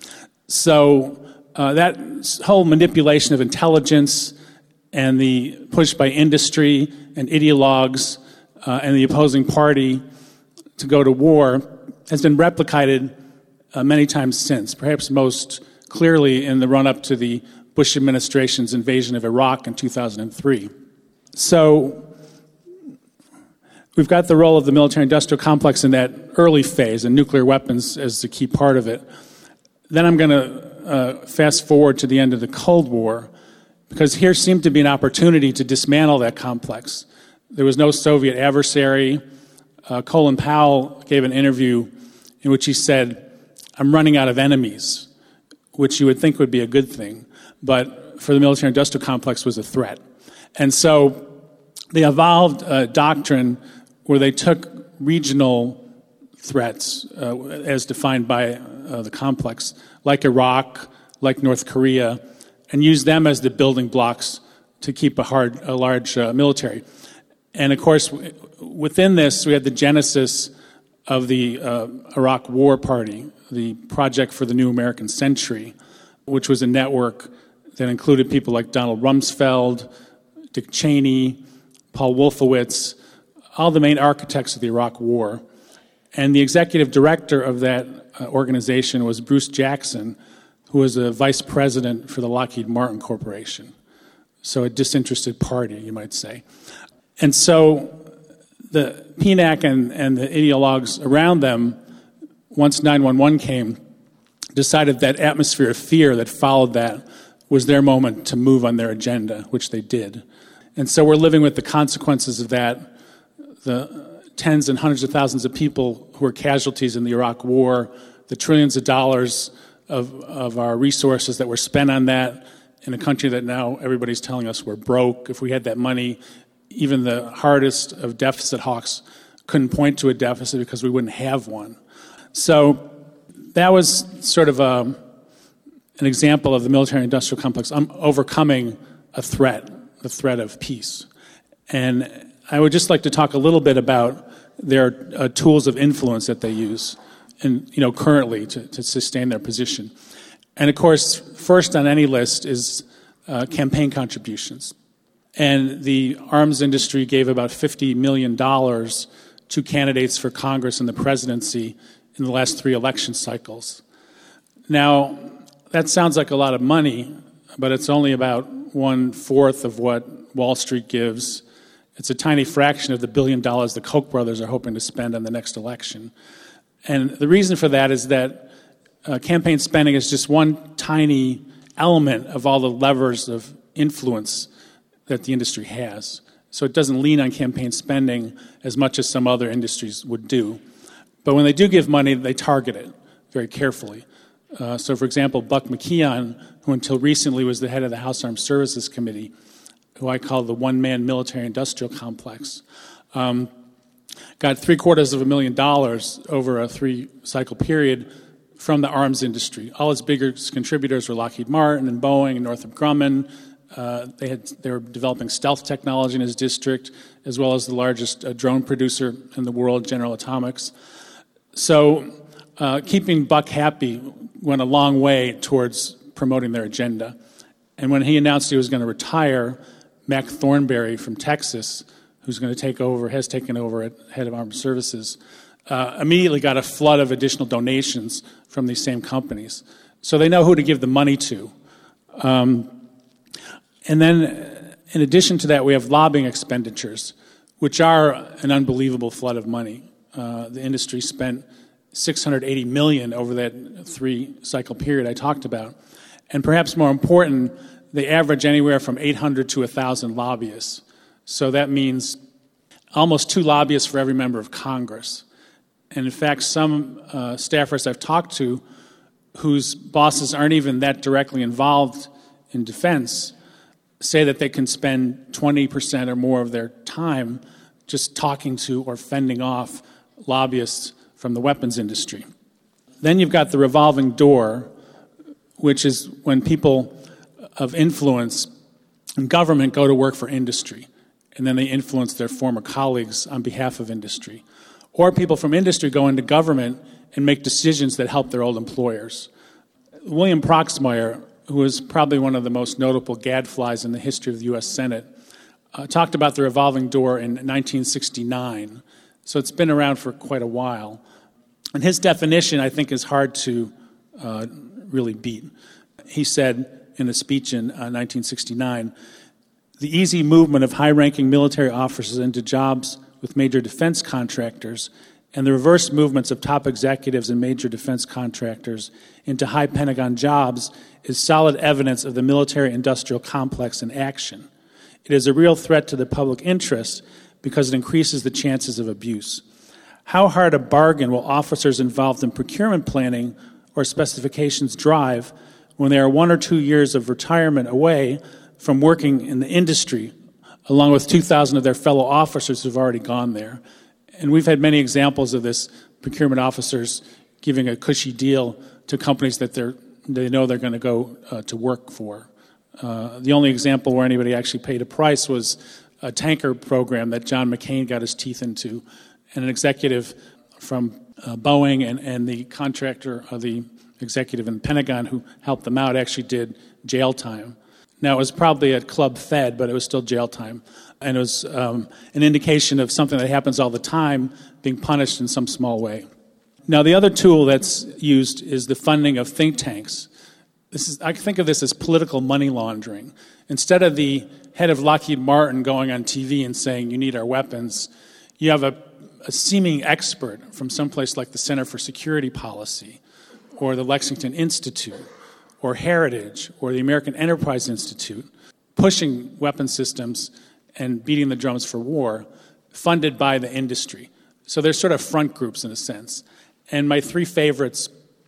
So uh, that whole manipulation of intelligence and the push by industry and ideologues uh, and the opposing party to go to war has been replicated uh, many times since, perhaps most clearly in the run-up to the Bush administration's invasion of Iraq in two thousand three. So we've got the role of the military-industrial complex in that early phase, and nuclear weapons as the key part of it. Then I'm going to uh, fast forward to the end of the Cold War, because here seemed to be an opportunity to dismantle that complex. There was no Soviet adversary. Uh, Colin Powell gave an interview in which he said, "I'm running out of enemies," which you would think would be a good thing, but for the military-industrial complex was a threat. And so they evolved a doctrine where they took regional threats uh, as defined by uh, the complex, like Iraq, like North Korea, and used them as the building blocks to keep a hard, a large uh, military. And of course, w- within this, we had the genesis of the uh, Iraq War Party, the Project for the New American Century, which was a network that included people like Donald Rumsfeld, Dick Cheney, Paul Wolfowitz, all the main architects of the Iraq War. And the executive director of that uh, organization was Bruce Jackson, who was a vice president for the Lockheed Martin Corporation. So a disinterested party, you might say. And so the P N A C and, and the ideologues around them, once nine one one came, decided that atmosphere of fear that followed that was their moment to move on their agenda, which they did. And so we're living with the consequences of that, the tens and hundreds of thousands of people who were casualties in the Iraq War, the trillions of dollars of, of our resources that were spent on that in a country that now everybody's telling us we're broke. If we had that money, even the hardest of deficit hawks couldn't point to a deficit because we wouldn't have one. So that was sort of a, an example of the military-industrial complex um, overcoming a threat, the threat of peace. And I would just like to talk a little bit about their uh, tools of influence that they use, and you know, currently to, to sustain their position. And of course, first on any list is uh, campaign contributions. And the arms industry gave about fifty million dollars to candidates for Congress and the presidency in the last three election cycles. Now, that sounds like a lot of money, but it's only about one-fourth of what Wall Street gives. It's a tiny fraction of the billion dollars the Koch brothers are hoping to spend on the next election. And the reason for that is that uh, campaign spending is just one tiny element of all the levers of influence that the industry has. So it doesn't lean on campaign spending as much as some other industries would do. But when they do give money, they target it very carefully. Uh, so, for example, Buck McKeon, who until recently was the head of the House Armed Services Committee, who I call the one-man military-industrial complex, um, got three-quarters of a million dollars over a three-cycle period from the arms industry. All its biggest contributors were Lockheed Martin and Boeing and Northrop Grumman. Uh, they had they were developing stealth technology in his district, as well as the largest uh, drone producer in the world, General Atomics. So uh, keeping Buck happy went a long way towards promoting their agenda. And when he announced he was going to retire, Mac Thornberry from Texas, who's going to take over, has taken over at head of Armed Services, uh, immediately got a flood of additional donations from these same companies. So they know who to give the money to. Um, and then, in addition to that, we have lobbying expenditures, which are an unbelievable flood of money. Uh, the industry spent six hundred eighty million dollars over that three-cycle period I talked about. And perhaps more important, they average anywhere from eight hundred to one thousand lobbyists. So that means almost two lobbyists for every member of Congress. And in fact, some uh, staffers I've talked to whose bosses aren't even that directly involved in defense say that they can spend twenty percent or more of their time just talking to or fending off lobbyists from the weapons industry. Then you've got the revolving door, which is when people of influence in government go to work for industry, and then they influence their former colleagues on behalf of industry. Or people from industry go into government and make decisions that help their old employers. William Proxmire, who was probably one of the most notable gadflies in the history of the U S Senate, uh, talked about the revolving door in nineteen sixty-nine. So it's been around for quite a while. And his definition, I think, is hard to uh, really beat. He said in a speech in uh, nineteen sixty-nine, "The easy movement of high-ranking military officers into jobs with major defense contractors and the reverse movements of top executives and major defense contractors into high Pentagon jobs is solid evidence of the military-industrial complex in action. It is a real threat to the public interest because it increases the chances of abuse. How hard a bargain will officers involved in procurement planning or specifications drive when they are one or two years of retirement away from working in the industry, along with two thousand of their fellow officers who've already gone there." And we've had many examples of this, procurement officers giving a cushy deal to companies that they're, they know they're going to go uh, to work for. Uh, the only example where anybody actually paid a price was a tanker program that John McCain got his teeth into, and an executive from uh, Boeing and, and the contractor, uh, the executive in the Pentagon who helped them out actually did jail time. Now, it was probably at Club Fed, but it was still jail time. And it was um, an indication of something that happens all the time being punished in some small way. Now, the other tool that's used is the funding of think tanks. This is, I think of this as political money laundering. Instead of the head of Lockheed Martin going on T V and saying, "You need our weapons," you have a, a seeming expert from someplace like the Center for Security Policy or the Lexington Institute or Heritage or the American Enterprise Institute pushing weapon systems and beating the drums for war, funded by the industry. So they're sort of front groups in a sense. And my three favorites,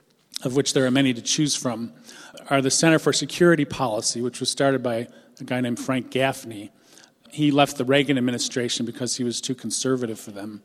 of which there are many to choose from, are the Center for Security Policy, which was started by a guy named Frank Gaffney. He left the Reagan administration because he was too conservative for them.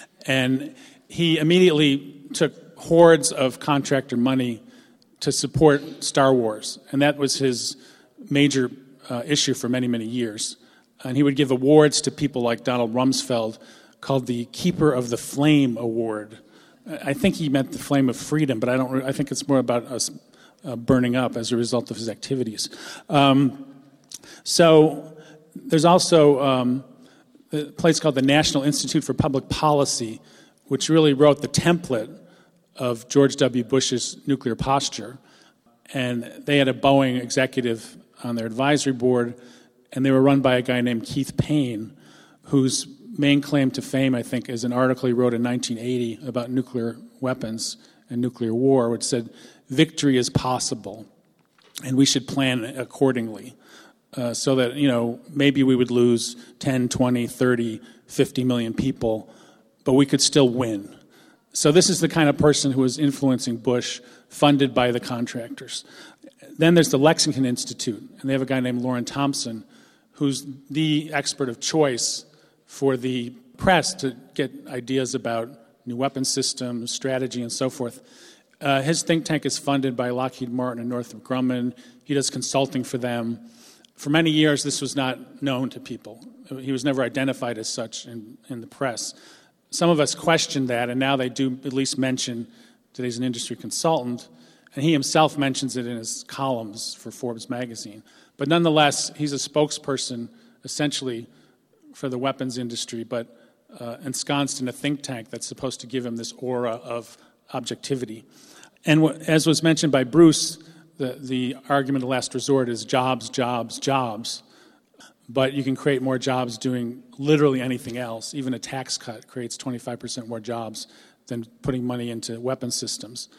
And he immediately took hordes of contractor money to support Star Wars. And that was his major uh, issue for many, many years. And he would give awards to people like Donald Rumsfeld called the Keeper of the Flame Award. I think he meant the flame of freedom, but I don't. I think it's more about us uh, burning up as a result of his activities. Um, so there's also um, a place called the National Institute for Public Policy, which really wrote the template of George W. Bush's nuclear posture. And they had a Boeing executive on their advisory board, and they were run by a guy named Keith Payne, whose main claim to fame, I think, is an article he wrote in nineteen eighty about nuclear weapons and nuclear war, which said, "Victory is possible." and we should plan accordingly uh, so that, you know, maybe we would lose ten, twenty, thirty, fifty million people, but we could still win. So this is the kind of person who is influencing Bush, funded by the contractors. Then there's the Lexington Institute, and they have a guy named Lauren Thompson, who's the expert of choice for the press to get ideas about new weapon systems, strategy, and so forth. Uh, his think tank is funded by Lockheed Martin and Northrop Grumman. He does consulting for them. For many years, this was not known to people. He was never identified as such in, in the press. Some of us questioned that, and now they do at least mention that he's an industry consultant, and he himself mentions it in his columns for Forbes magazine. But nonetheless, he's a spokesperson, essentially, for the weapons industry, but uh, ensconced in a think tank that's supposed to give him this aura of objectivity. And w- as was mentioned by Bruce, the, the argument of last resort is jobs, jobs, jobs. But you can create more jobs doing literally anything else. Even a tax cut creates twenty-five percent more jobs than putting money into weapon systems.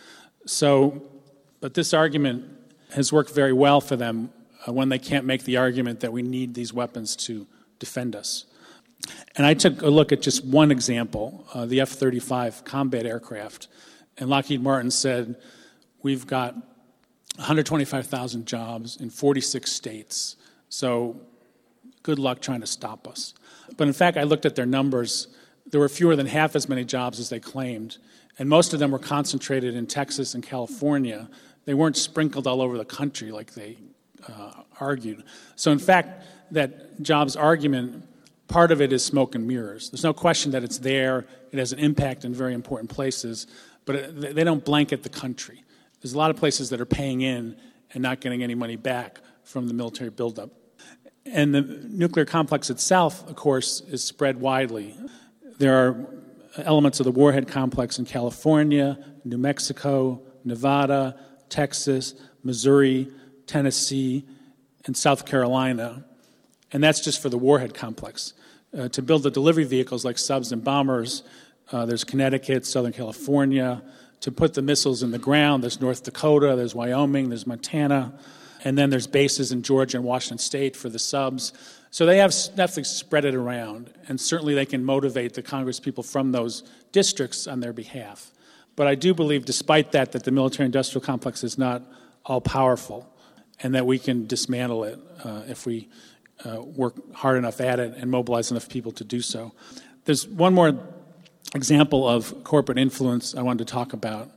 So, but this argument has worked very well for them uh, when they can't make the argument that we need these weapons to defend us. And I took a look at just one example, uh, the F thirty-five combat aircraft. And Lockheed Martin said, we've got one hundred twenty-five thousand jobs in forty-six states. So good luck trying to stop us. But in fact, I looked at their numbers. There were fewer than half as many jobs as they claimed. And most of them were concentrated in Texas and California. They weren't sprinkled all over the country like they uh, argued. So in fact, that jobs argument, part of it is smoke and mirrors. There's no question that it's there. It has an impact in very important places. But it, they don't blanket the country. There's a lot of places that are paying in and not getting any money back from the military buildup. And the nuclear complex itself, of course, is spread widely. There are elements of the warhead complex in California, New Mexico, Nevada, Texas, Missouri, Tennessee, and South Carolina. And that's just for the warhead complex. Uh, to build the delivery vehicles like subs and bombers, uh, there's Connecticut, Southern California. To put the missiles in the ground, there's North Dakota, there's Wyoming, there's Montana. And then there's bases in Georgia and Washington State for the subs. So they have Netflix spread it around, and certainly they can motivate the Congress people from those districts on their behalf. But I do believe, despite that, that the military-industrial complex is not all-powerful, and that we can dismantle it uh, if we uh, work hard enough at it and mobilize enough people to do so. There's one more example of corporate influence I wanted to talk about,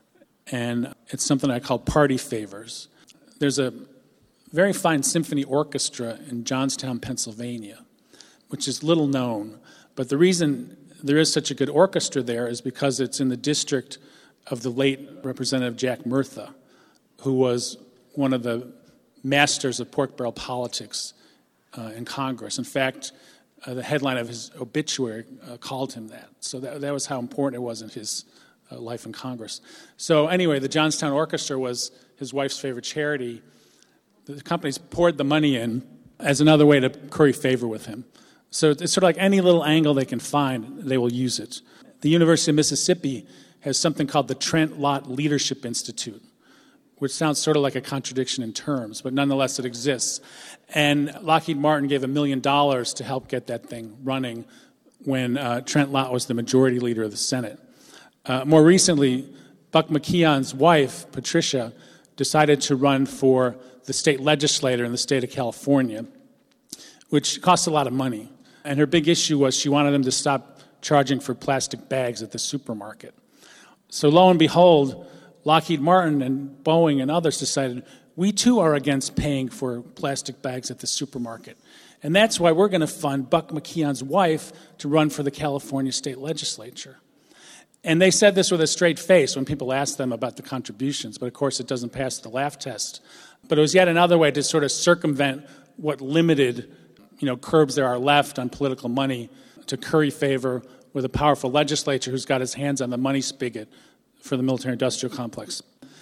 and it's something I call party favors. There's a very fine symphony orchestra in Johnstown, Pennsylvania, which is little known. But the reason there is such a good orchestra there is because it's in the district of the late Representative Jack Murtha, who was one of the masters of pork barrel politics uh, in Congress. In fact, uh, the headline of his obituary uh, called him that. So that, that was how important it was in his uh, life in Congress. So anyway, the Johnstown Orchestra was his wife's favorite charity. The companies poured the money in as another way to curry favor with him. So it's sort of like any little angle they can find, they will use it. The University of Mississippi has something called the Trent Lott Leadership Institute, which sounds sort of like a contradiction in terms, but nonetheless it exists. And Lockheed Martin gave a million dollars to help get that thing running when uh, Trent Lott was the majority leader of the Senate. Uh, more recently, Buck McKeon's wife, Patricia, decided to run for the state legislator in the state of California, which costs a lot of money. And her big issue was she wanted them to stop charging for plastic bags at the supermarket. So lo and behold, Lockheed Martin and Boeing and others decided, we too are against paying for plastic bags at the supermarket. And that's why we're going to fund Buck McKeon's wife to run for the California state legislature. And they said this with a straight face when people asked them about the contributions, but of course it doesn't pass the laugh test. But it was yet another way to sort of circumvent what limited, you know, curbs there are left on political money to curry favor with a powerful legislature who's got his hands on the money spigot for the military-industrial complex.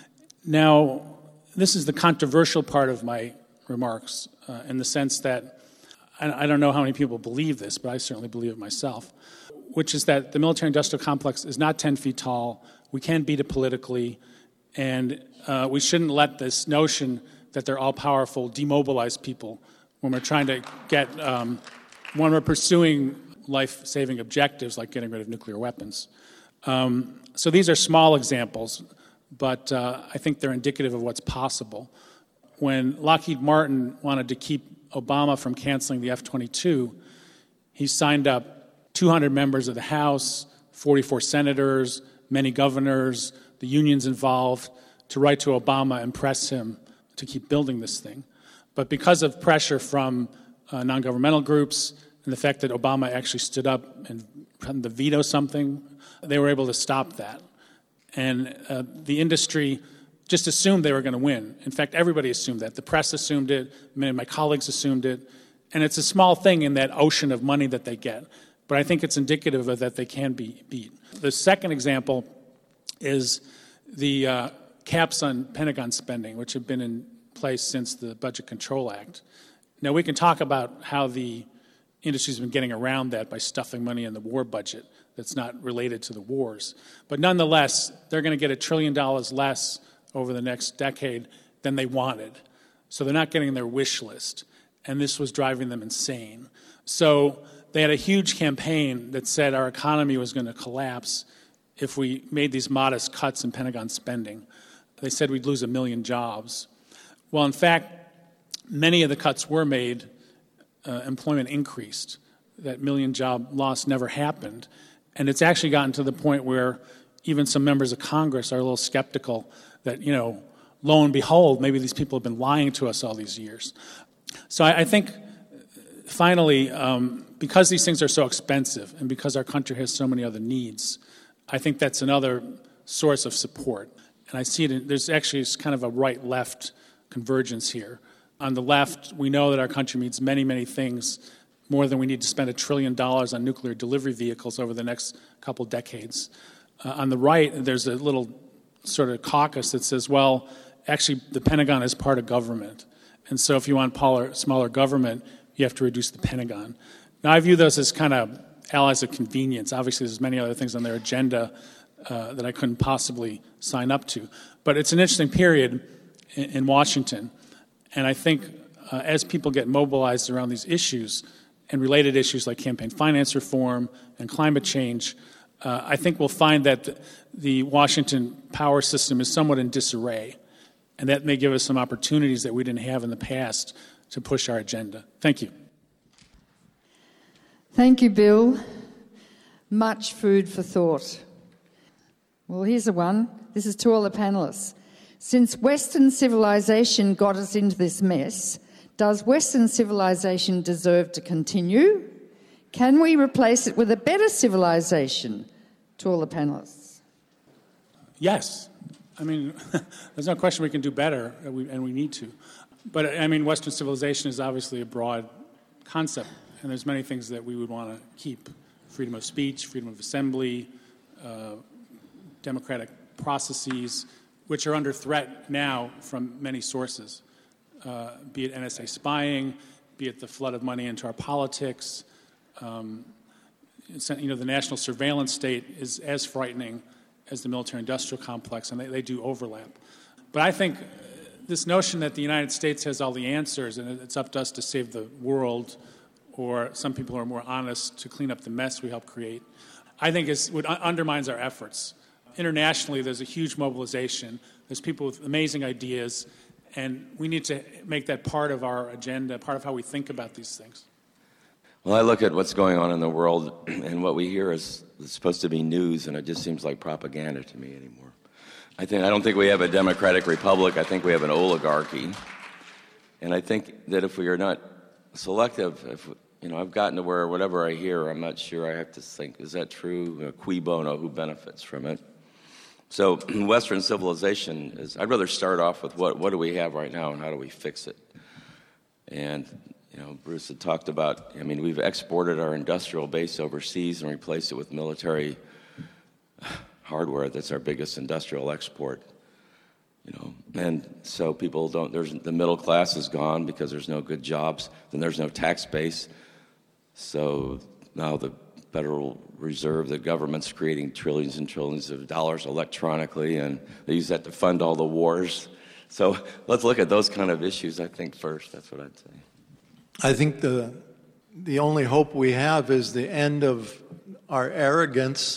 Now, this is the controversial part of my remarks uh, in the sense that I, I don't know how many people believe this, but I certainly believe it myself, which is that the military-industrial complex is not ten feet tall. We can beat it politically, and uh, we shouldn't let this notion that they're all-powerful, demobilized people when we're trying to get, um, when we're pursuing life-saving objectives like getting rid of nuclear weapons. Um, so these are small examples, but uh, I think they're indicative of what's possible. When Lockheed Martin wanted to keep Obama from canceling the F twenty-two, he signed up two hundred members of the House, forty-four senators, many governors, the unions involved, to write to Obama and press him to keep building this thing. But because of pressure from uh, non-governmental groups and the fact that Obama actually stood up and threatened to veto something, they were able to stop that. And uh, the industry just assumed they were going to win. In fact, everybody assumed that. The press assumed it. Many of my colleagues assumed it. And it's a small thing in that ocean of money that they get. But I think it's indicative of that they can be beat. The second example is the uh, caps on Pentagon spending, which have been in place since the Budget Control Act. Now, we can talk about how the industry's been getting around that by stuffing money in the war budget that's not related to the wars. But nonetheless, they're going to get a trillion dollars less over the next decade than they wanted. So they're not getting their wish list. And this was driving them insane. So they had a huge campaign that said our economy was going to collapse if we made these modest cuts in Pentagon spending. They said we'd lose a million jobs. Well, in fact, many of the cuts were made, uh, employment increased. That million job loss never happened. And it's actually gotten to the point where even some members of Congress are a little skeptical that, you know, lo and behold, maybe these people have been lying to us all these years. So I, I think, finally, um, because these things are so expensive and because our country has so many other needs, I think that's another source of support. And I see it, in, there's actually kind of a right-left convergence here. On the left, we know that our country needs many, many things, more than we need to spend a trillion dollars on nuclear delivery vehicles over the next couple decades. Uh, on the right, there's a little sort of caucus that says, well, actually, the Pentagon is part of government. And so if you want smaller, smaller government, you have to reduce the Pentagon. Now, I view those as kind of allies of convenience. Obviously, there's many other things on their agenda uh, that I couldn't possibly sign up to. But it's an interesting period in, in Washington. And I think uh, as people get mobilized around these issues and related issues like campaign finance reform and climate change, uh, I think we'll find that the, the Washington power system is somewhat in disarray. And that may give us some opportunities that we didn't have in the past to push our agenda. Thank you. Thank you, Bill. Much food for thought. Well, here's a one. This is to all the panellists. Since Western civilization got us into this mess, does Western civilization deserve to continue? Can we replace it with a better civilization? To all the panellists. Yes. I mean, there's no question we can do better, and we, and we need to. But, I mean, Western civilization is obviously a broad concept, and there's many things that we would want to keep. Freedom of speech, freedom of assembly, uh, democratic processes, which are under threat now from many sources, uh, be it N S A spying, be it the flood of money into our politics. Um, you know, the national surveillance state is as frightening as the military-industrial complex, and they, they do overlap. But I think this notion that the United States has all the answers and it's up to us to save the world, or some people are more honest to clean up the mess we help create, I think is what undermines our efforts. Internationally, there's a huge mobilization. There's people with amazing ideas, and we need to make that part of our agenda, part of how we think about these things. Well, I look at what's going on in the world, and what we hear is supposed to be news, and it just seems like propaganda to me anymore. I think I don't think we have a democratic republic. I think we have an oligarchy, and I think that if we are not selective, if you know, I've gotten to where whatever I hear, I'm not sure. I have to think: is that true? Cui bono? Who benefits from it? So, Western civilization is. I'd rather start off with what what do we have right now, and how do we fix it? And you know, Bruce had talked about, I mean, we've exported our industrial base overseas and replaced it with military hardware. That's our biggest industrial export, you know. And so people don't, there's, the middle class is gone because there's no good jobs. Then there's no tax base. So now the Federal Reserve, the government's creating trillions and trillions of dollars electronically, and they use that to fund all the wars So let's look at those kind of issues, I think, first. That's what I'd say. I think the the only hope we have is the end of our arrogance,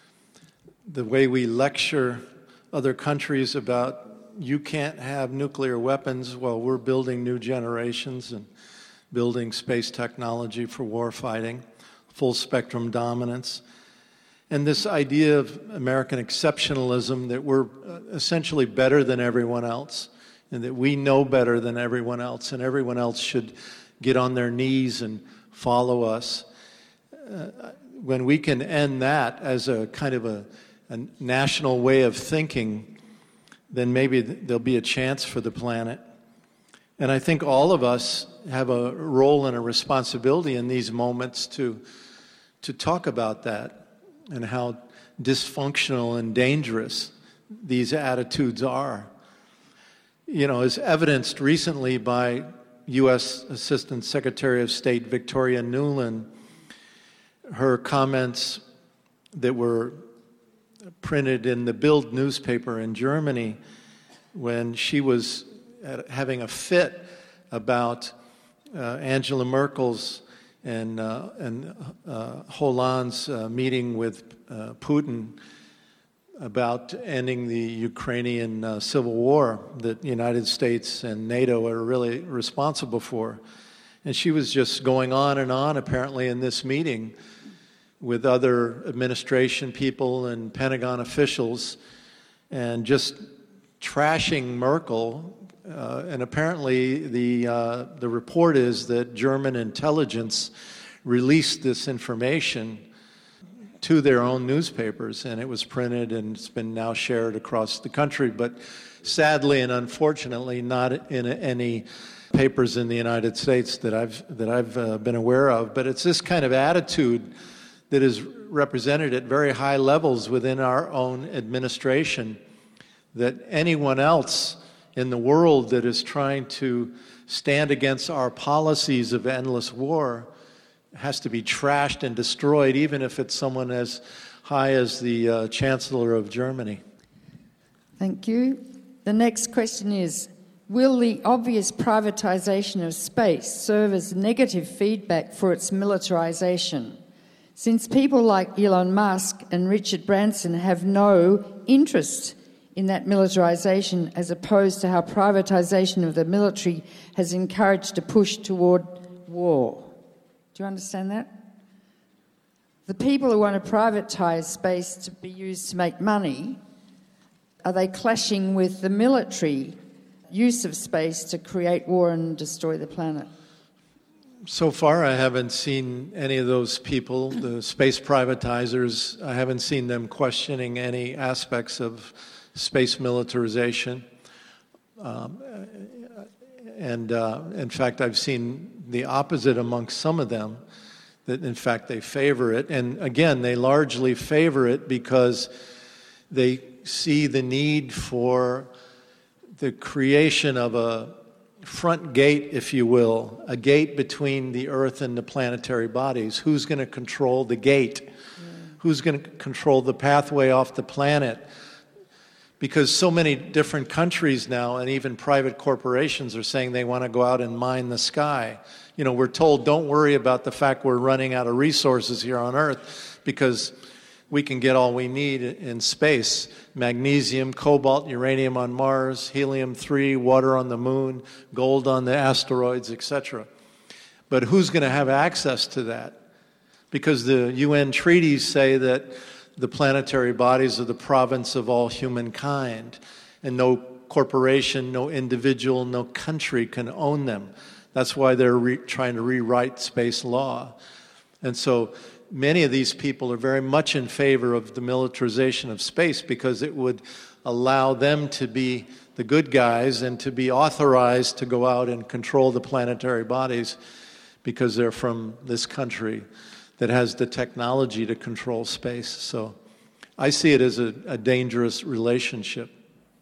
the way we lecture other countries about you can't have nuclear weapons while we're building new generations and building space technology for warfighting, full spectrum dominance. And this idea of American exceptionalism, that we're essentially better than everyone else, and that we know better than everyone else, and everyone else should get on their knees and follow us. Uh, when we can end that as a kind of a, a national way of thinking, then maybe there'll be a chance for the planet. And I think all of us have a role and a responsibility in these moments to, to talk about that and how dysfunctional and dangerous these attitudes are. You know, as evidenced recently by U S Assistant Secretary of State Victoria Nuland, her comments that were printed in the Bild newspaper in Germany when she was having a fit about uh, Angela Merkel's and, uh, and uh, Hollande's uh, meeting with uh, Putin about ending the Ukrainian uh, civil war that the United States and NATO are really responsible for. And she was just going on and on, apparently, in this meeting with other administration people and Pentagon officials, and just trashing Merkel. Uh, and apparently the, uh, the report is that German intelligence released this information to their own newspapers, and it was printed and it's been now shared across the country, but sadly and unfortunately not in any papers in the United States that I've, that I've uh, been aware of. But it's this kind of attitude that is represented at very high levels within our own administration, that anyone else in the world that is trying to stand against our policies of endless war has to be trashed and destroyed, even if it's someone as high as the uh, Chancellor of Germany. Thank you. The next question is, will the obvious privatization of space serve as negative feedback for its militarization? Since people like Elon Musk and Richard Branson have no interest in that militarization, as opposed to how privatization of the military has encouraged a push toward war. Do you understand that? The people who want to privatize space to be used to make money, are they clashing with the military use of space to create war and destroy the planet? So far, I haven't seen any of those people, the space privatizers. I haven't seen them questioning any aspects of space militarization. Um, and uh, in fact, I've seen the opposite amongst some of them, that in fact they favor it. And again, they largely favor it because they see the need for the creation of a front gate, if you will, a gate between the Earth and the planetary bodies. Who's going to control the gate? Yeah. Who's going to control the pathway off the planet? Because so many different countries now, and even private corporations, are saying they want to go out and mine the sky. You know, we're told, don't worry about the fact we're running out of resources here on Earth, because we can get all we need in space. Magnesium, cobalt, uranium on Mars, helium three, water on the moon, gold on the asteroids, et cetera. But who's going to have access to that? Because the U N treaties say that the planetary bodies are the province of all humankind, and no corporation, no individual, no country can own them. That's why they're re- trying to rewrite space law. And so many of these people are very much in favor of the militarization of space, because it would allow them to be the good guys and to be authorized to go out and control the planetary bodies, because they're from this country that has the technology to control space. So I see it as a, a dangerous relationship.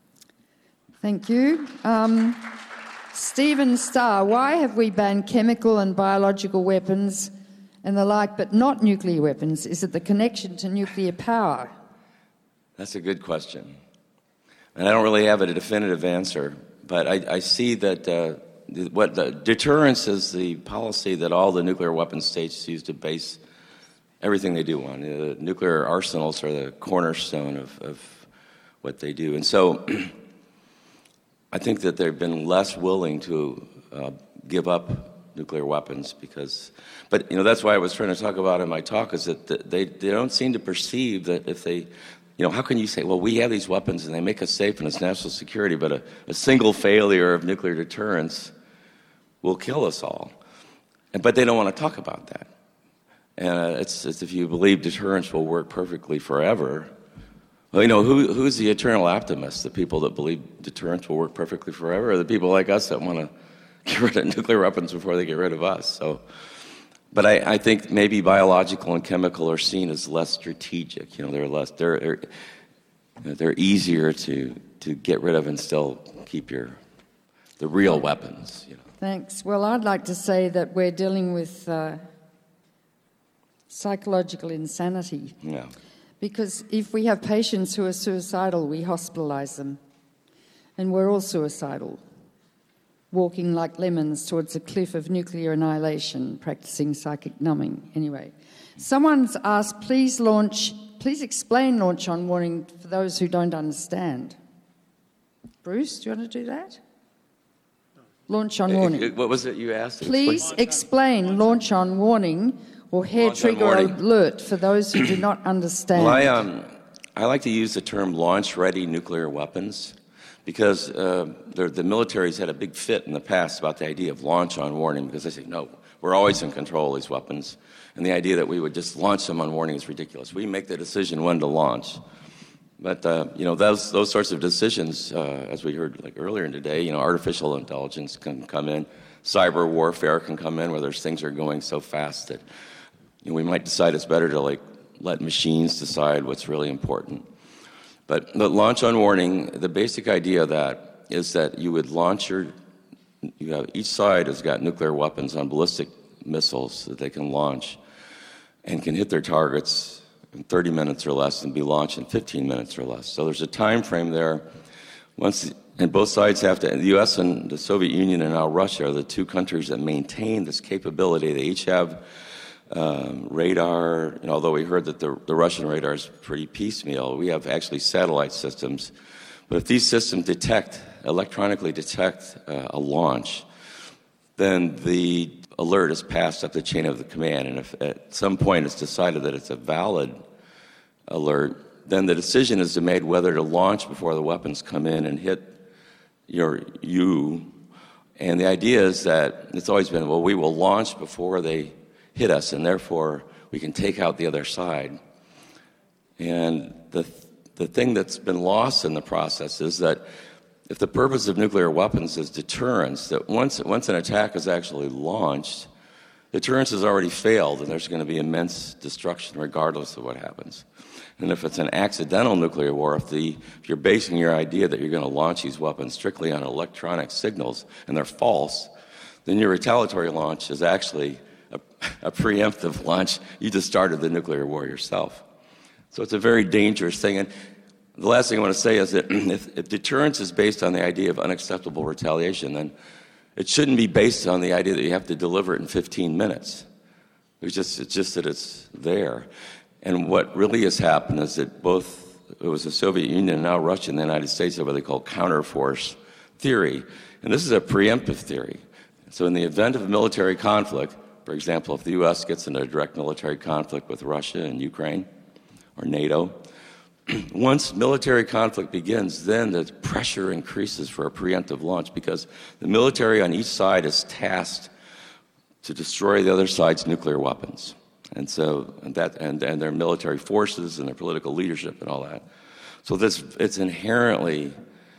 Thank you. Um, Stephen Starr, why have we banned chemical and biological weapons and the like, but not nuclear weapons? Is it the connection to nuclear power? That's a good question. And I don't really have a definitive answer. but I, I see that uh, the, what the deterrence is the policy that all the nuclear weapon states use to base everything they do on. The nuclear arsenals are the cornerstone of, of what they do. And so I think that they've been less willing to uh, give up nuclear weapons because, but you know, that's why I was trying to talk about in my talk is that they, they don't seem to perceive that if they, you know, how can you say, well, we have these weapons and they make us safe and it's national security, but a, a single failure of nuclear deterrence will kill us all. And, but they don't want to talk about that. And uh, it's, it's if you believe deterrence will work perfectly forever, well, you know, who, who's the eternal optimist? The people that believe deterrence will work perfectly forever, or the people like us that want to get rid of nuclear weapons before they get rid of us? So, but I, I think maybe biological and chemical are seen as less strategic. You know, they're less, they're, they're, they're easier to, to get rid of and still keep your, the real weapons, you know. Thanks. Well, I'd like to say that we're dealing with uh, psychological insanity. Yeah. Because if we have patients who are suicidal, we hospitalise them. And we're all suicidal, walking like lemons towards a cliff of nuclear annihilation, practising psychic numbing. Anyway, someone's asked, please launch, please explain launch on warning for those who don't understand. Bruce, do you want to do that? Launch on warning. What was it you asked? Please explain launch on warning or hair trigger alert for those who do not understand. Well, I, um, I like to use the term launch-ready nuclear weapons because uh, the, the military's had a big fit in the past about the idea of launch on warning because they say, no, we're always in control of these weapons. And the idea that we would just launch them on warning is ridiculous. We make the decision when to launch. But, uh, you know, those, those sorts of decisions, uh, as we heard like earlier in today, you know, artificial intelligence can come in, cyber warfare can come in where there's things are going so fast that you know, we might decide it's better to like let machines decide what's really important. But the launch on warning, the basic idea of that is that you would launch your, you have, each side has got nuclear weapons on ballistic missiles that they can launch and can hit their targets in thirty minutes or less and be launched in fifteen minutes or less. So there's a time frame there. Once, and both sides have to, the U S and the Soviet Union and now Russia are the two countries that maintain this capability. They each have um, radar, and although we heard that the, the Russian radar is pretty piecemeal, we have actually satellite systems. But if these systems detect, electronically detect uh, a launch, then the alert is passed up the chain of the command. And if at some point it's decided that it's a valid alert, then the decision is made whether to launch before the weapons come in and hit your you. And the idea is that it's always been, well, we will launch before they hit us, and therefore we can take out the other side. And the the thing that's been lost in the process is that if the purpose of nuclear weapons is deterrence, that once once an attack is actually launched, deterrence has already failed, and there's going to be immense destruction regardless of what happens. And if it's an accidental nuclear war, if, the, if you're basing your idea that you're going to launch these weapons strictly on electronic signals, and they're false, then your retaliatory launch is actually a, a preemptive launch. You just started the nuclear war yourself. So it's a very dangerous thing. And the last thing I want to say is that if, if deterrence is based on the idea of unacceptable retaliation, then it shouldn't be based on the idea that you have to deliver it in fifteen minutes. It's just, it's just that it's there. And what really has happened is that both, it was the Soviet Union and now Russia and the United States have what they call counterforce theory. And this is a preemptive theory. So in the event of a military conflict, for example, if the U S gets into a direct military conflict with Russia and Ukraine or NATO, once military conflict begins, then the pressure increases for a preemptive launch because the military on each side is tasked to destroy the other side's nuclear weapons. And so, and that, and, and their military forces and their political leadership and all that. So this, it's inherently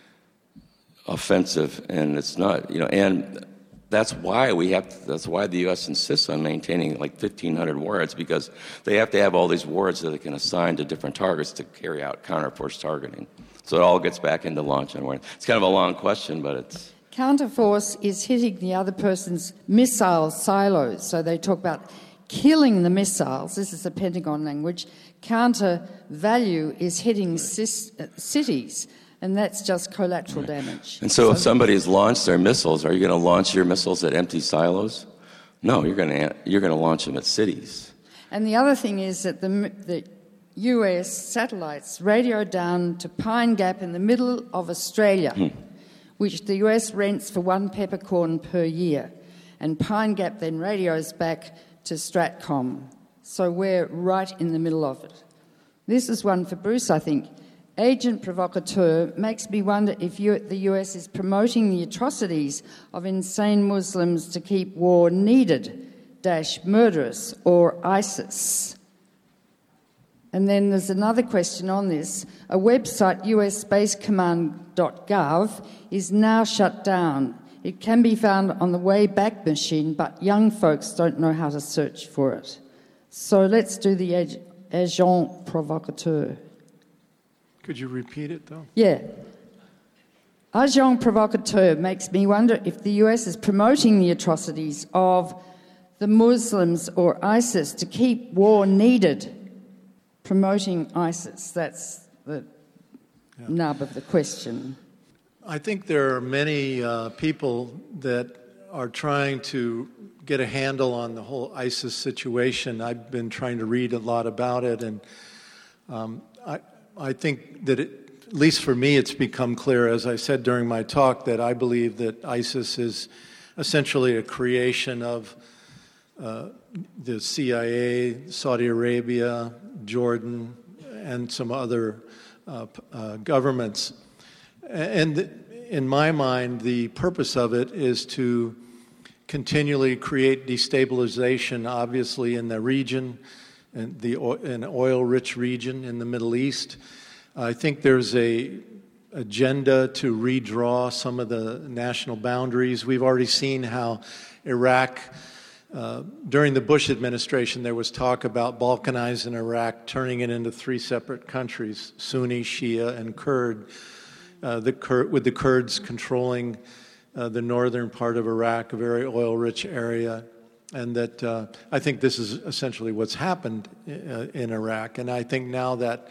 offensive, and it's not, you know, and that's why we have, to, that's why the U S insists on maintaining like fifteen hundred warheads, because they have to have all these warheads that they can assign to different targets to carry out counterforce targeting. So it all gets back into launch and warning. It's kind of a long question, but it's... Counterforce is hitting the other person's missile silos. So they talk about killing the missiles. This is the Pentagon language. Counter value is hitting cis, uh, cities. And that's just collateral damage. And so, so if somebody's launched their missiles, are you going to launch your missiles at empty silos? No, you're going to you're going to launch them at cities. And the other thing is that the, the U S satellites radio down to Pine Gap in the middle of Australia, hmm. which the U S rents for one peppercorn per year. And Pine Gap then radios back to Stratcom. So we're right in the middle of it. This is one for Bruce, I think. Agent provocateur makes me wonder if you, the U S is promoting the atrocities of insane Muslims to keep war needed, dash murderous, or ISIS. And then there's another question on this. A website, U S space command dot gov, is now shut down. It can be found on the Wayback Machine, but young folks don't know how to search for it. So let's do the ag- agent provocateur. Could you repeat it, though? Yeah. Agent provocateur makes me wonder if the U S is promoting the atrocities of the Muslims or ISIS to keep war needed. Promoting ISIS, that's the yeah. nub of the question. I think there are many uh, people that are trying to get a handle on the whole ISIS situation. I've been trying to read a lot about it, and um, I, I think that, it, at least for me, it's become clear, as I said during my talk, that I believe that ISIS is essentially a creation of uh, the C I A, Saudi Arabia, Jordan, and some other uh, uh, governments. And in my mind, the purpose of it is to continually create destabilization, obviously, in the region, in the an oil-rich region in the Middle East. I think there's a agenda to redraw some of the national boundaries. We've already seen how Iraq, uh, during the Bush administration, there was talk about balkanizing Iraq, turning it into three separate countries, Sunni, Shia, and Kurd. Uh, the Kur- with the Kurds controlling uh, the northern part of Iraq, a very oil-rich area, and that uh, I think this is essentially what's happened uh, in Iraq. And I think now that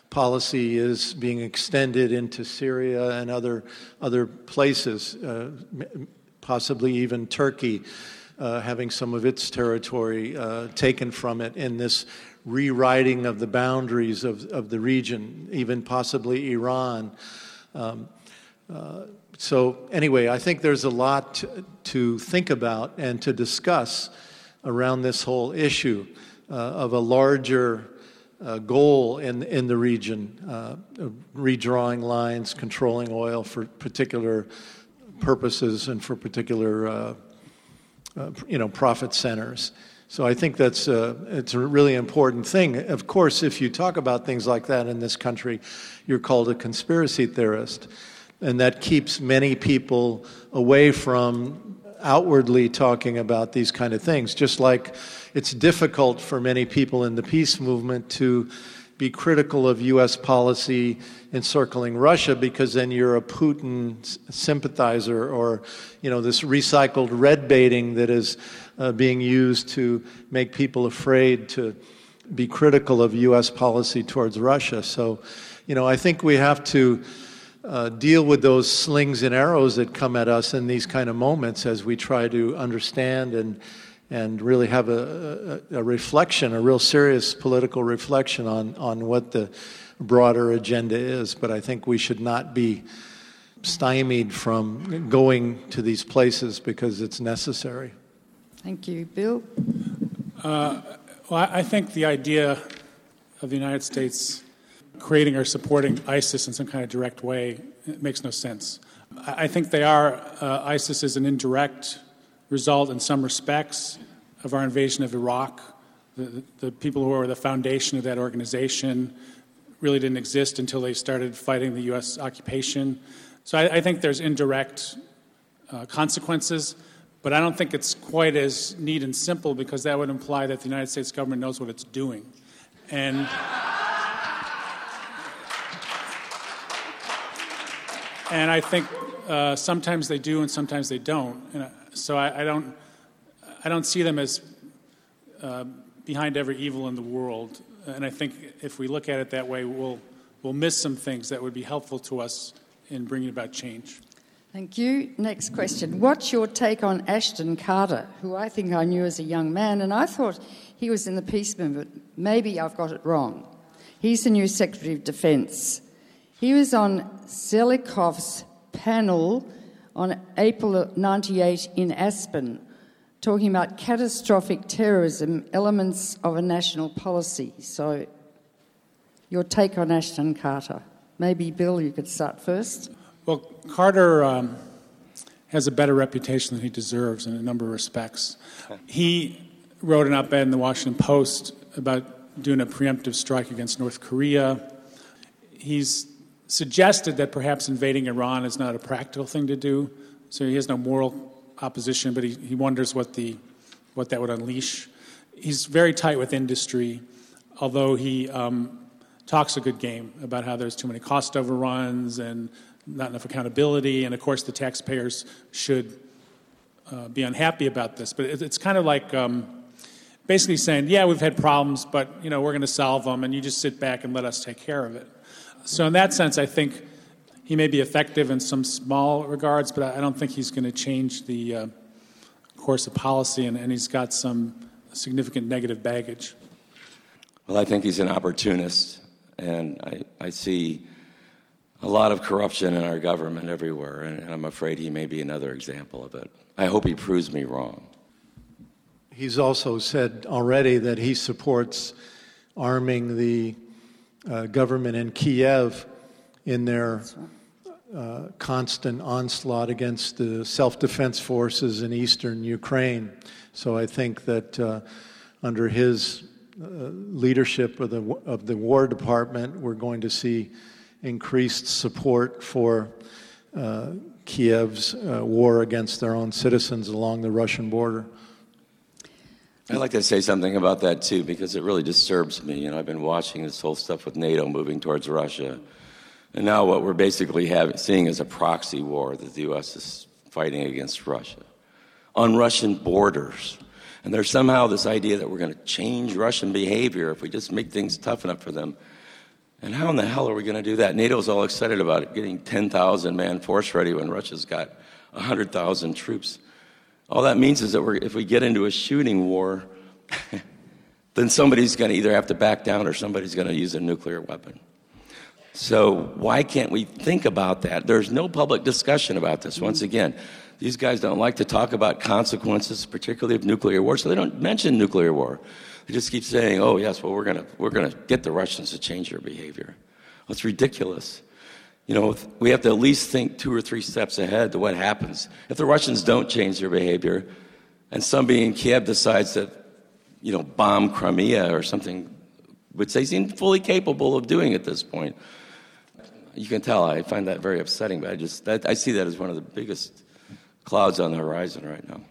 policy is being extended into Syria and other other places, uh, possibly even Turkey, uh, having some of its territory uh, taken from it in this rewriting of the boundaries of, of the region, even possibly Iran. Um, uh, so anyway, I think there's a lot to, to think about and to discuss around this whole issue uh, of a larger uh, goal in in the region, uh, redrawing lines, controlling oil for particular purposes and for particular uh, uh, you know profit centers. So I think that's a, it's a really important thing. Of course, if you talk about things like that in this country, you're called a conspiracy theorist. And that keeps many people away from outwardly talking about these kind of things. Just like it's difficult for many people in the peace movement to be critical of U S policy encircling Russia, because then you're a Putin sympathizer, or, you know, this recycled red baiting that is uh, being used to make people afraid to be critical of U S policy towards Russia. So, you know, I think we have to uh, deal with those slings and arrows that come at us in these kind of moments as we try to understand and and really have a, a, a reflection, a real serious political reflection on, on what the broader agenda is. But I think we should not be stymied from going to these places because it's necessary. Thank you. Bill? Uh, well, I think the idea of the United States creating or supporting ISIS in some kind of direct way makes no sense. I think they are, uh, ISIS is an indirect result in some respects of our invasion of Iraq. The, the people who were the foundation of that organization really didn't exist until they started fighting the U S occupation. So I, I think there's indirect uh, consequences, but I don't think it's quite as neat and simple, because that would imply that the United States government knows what it's doing. And and I think uh, sometimes they do and sometimes they don't. And I, So I, I don't, I don't see them as uh, behind every evil in the world. And I think if we look at it that way, we'll we'll miss some things that would be helpful to us in bringing about change. Thank you. Next question. What's your take on Ashton Carter, who I think I knew as a young man, and I thought he was in the peace movement. Maybe I've got it wrong. He's the new Secretary of Defence. He was on Zelikoff's panel on April ninety-eight in Aspen, talking about catastrophic terrorism, elements of a national policy. So, your take on Ashton Carter. Maybe, Bill, you could start first. Well, Carter um, has a better reputation than he deserves in a number of respects. He wrote an op-ed in the Washington Post about doing a preemptive strike against North Korea. He's suggested that perhaps invading Iran is not a practical thing to do, so he has no moral opposition, but he, he wonders what the what that would unleash. He's very tight with industry, although he um, talks a good game about how there's too many cost overruns and not enough accountability, and of course the taxpayers should uh, be unhappy about this. But it, it's kind of like um, basically saying, yeah, we've had problems, but you know we're going to solve them, and you just sit back and let us take care of it. So in that sense, I think he may be effective in some small regards, but I don't think he's going to change the uh, course of policy, and, and he's got some significant negative baggage. Well, I think he's an opportunist, and I, I see a lot of corruption in our government everywhere, and, and I'm afraid he may be another example of it. I hope he proves me wrong. He's also said already that he supports arming the uh, government in Kiev in their uh, constant onslaught against the self-defense forces in eastern Ukraine. So I think that uh, under his uh, leadership of the of the War Department, we're going to see increased support for uh, Kiev's uh, war against their own citizens along the Russian border. I'd like to say something about that, too, because it really disturbs me. You know, I've been watching this whole stuff with NATO moving towards Russia. And now what we're basically having, seeing is a proxy war that the U S is fighting against Russia on Russian borders. And there's somehow this idea that we're going to change Russian behavior if we just make things tough enough for them. And how in the hell are we going to do that? NATO's all excited about it, getting ten thousand man force ready when Russia's got one hundred thousand troops. All that means is that we're, if we get into a shooting war, then somebody's going to either have to back down or somebody's going to use a nuclear weapon. So why can't we think about that? There's no public discussion about this. Once again, these guys don't like to talk about consequences, particularly of nuclear war, so they don't mention nuclear war. They just keep saying, oh, yes, well, we're going to we're going to get the Russians to change their behavior. Well, it's ridiculous. You know, we have to at least think two or three steps ahead to what happens. If the Russians don't change their behavior and somebody in Kiev decides that, you know, bomb Crimea or something, which they seem fully capable of doing at this point, you can tell I find that very upsetting, but I just that, I see that as one of the biggest clouds on the horizon right now.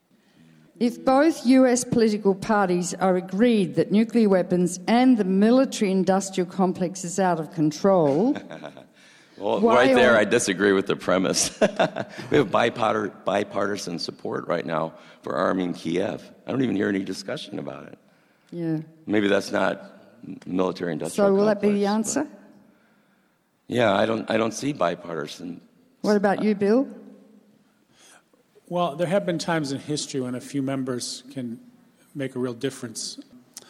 If both U S political parties are agreed that nuclear weapons and the military-industrial complex is out of control... Well, right there, I disagree with the premise. We have bipartisan support right now for arming Kiev. I don't even hear any discussion about it. Yeah. Maybe that's not military-industrial So will complex, that be the answer? Yeah, I don't. I don't see bipartisan. What about you, Bill? Well, there have been times in history when a few members can make a real difference,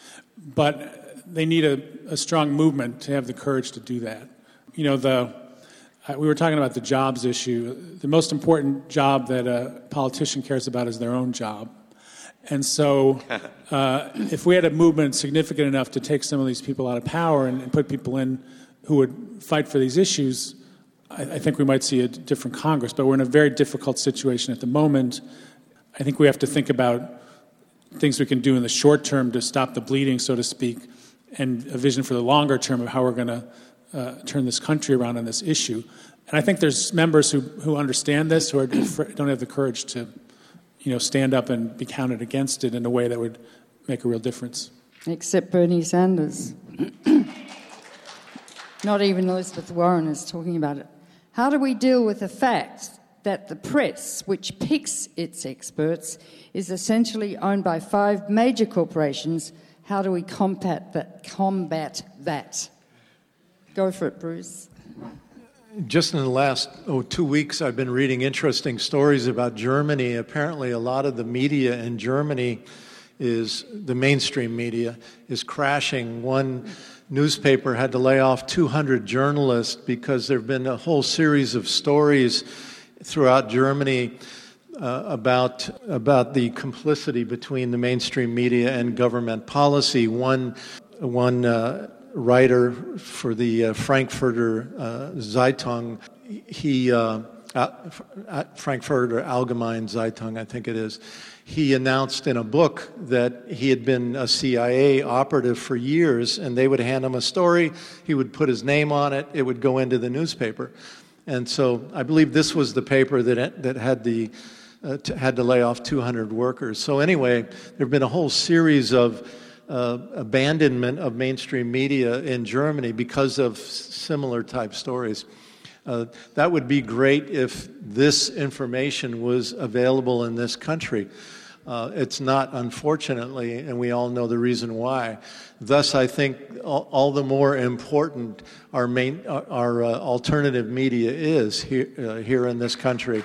but they need a, a strong movement to have the courage to do that. You know, the uh, we were talking about the jobs issue. The most important job that a politician cares about is their own job. And so uh, if we had a movement significant enough to take some of these people out of power and, and put people in who would fight for these issues, I, I think we might see a different Congress. But we're in a very difficult situation at the moment. I think we have to think about things we can do in the short term to stop the bleeding, so to speak, and a vision for the longer term of how we're going to uh, turn this country around on this issue. And I think there's members who, who understand this, who are, don't have the courage to you know, stand up and be counted against it in a way that would make a real difference. Except Bernie Sanders. Not even Elizabeth Warren is talking about it. How do we deal with the fact that the press, which picks its experts, is essentially owned by five major corporations? How do we combat that? Combat that? Go for it, Bruce. Just in the last oh, two weeks, I've been reading interesting stories about Germany. Apparently, a lot of the media in Germany is, the mainstream media, is crashing. One newspaper had to lay off two hundred journalists because there have been a whole series of stories throughout Germany uh, about, about the complicity between the mainstream media and government policy. One, one uh, writer for the uh, Frankfurter uh, Zeitung, he, uh, uh, Frankfurter Allgemeine Zeitung, I think it is, he announced in a book that he had been a C I A operative for years, and they would hand him a story, he would put his name on it, it would go into the newspaper. And so I believe this was the paper that, that had, the, uh, to, had to lay off two hundred workers. So anyway, there have been a whole series of Uh, abandonment of mainstream media in Germany because of similar type stories. Uh, that would be great if this information was available in this country. Uh, it's not, unfortunately, and we all know the reason why. Thus, I think all, all the more important our, main, our, our uh, alternative media is here, uh, here in this country.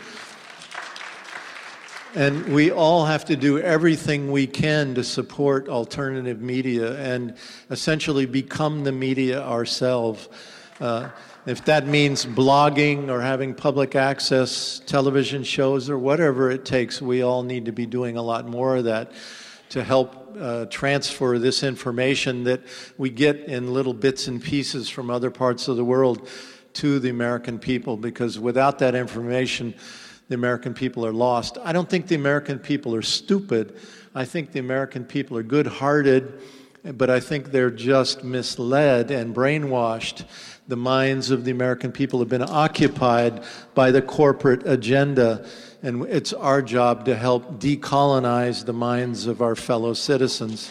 And we all have to do everything we can to support alternative media and essentially become the media ourselves. Uh, if that means blogging or having public access television shows or whatever it takes, we all need to be doing a lot more of that to help uh, transfer this information that we get in little bits and pieces from other parts of the world to the American people, because without that information, the American people are lost. I don't think the American people are stupid. I think the American people are good-hearted, but I think they're just misled and brainwashed. The minds of the American people have been occupied by the corporate agenda, and it's our job to help decolonize the minds of our fellow citizens.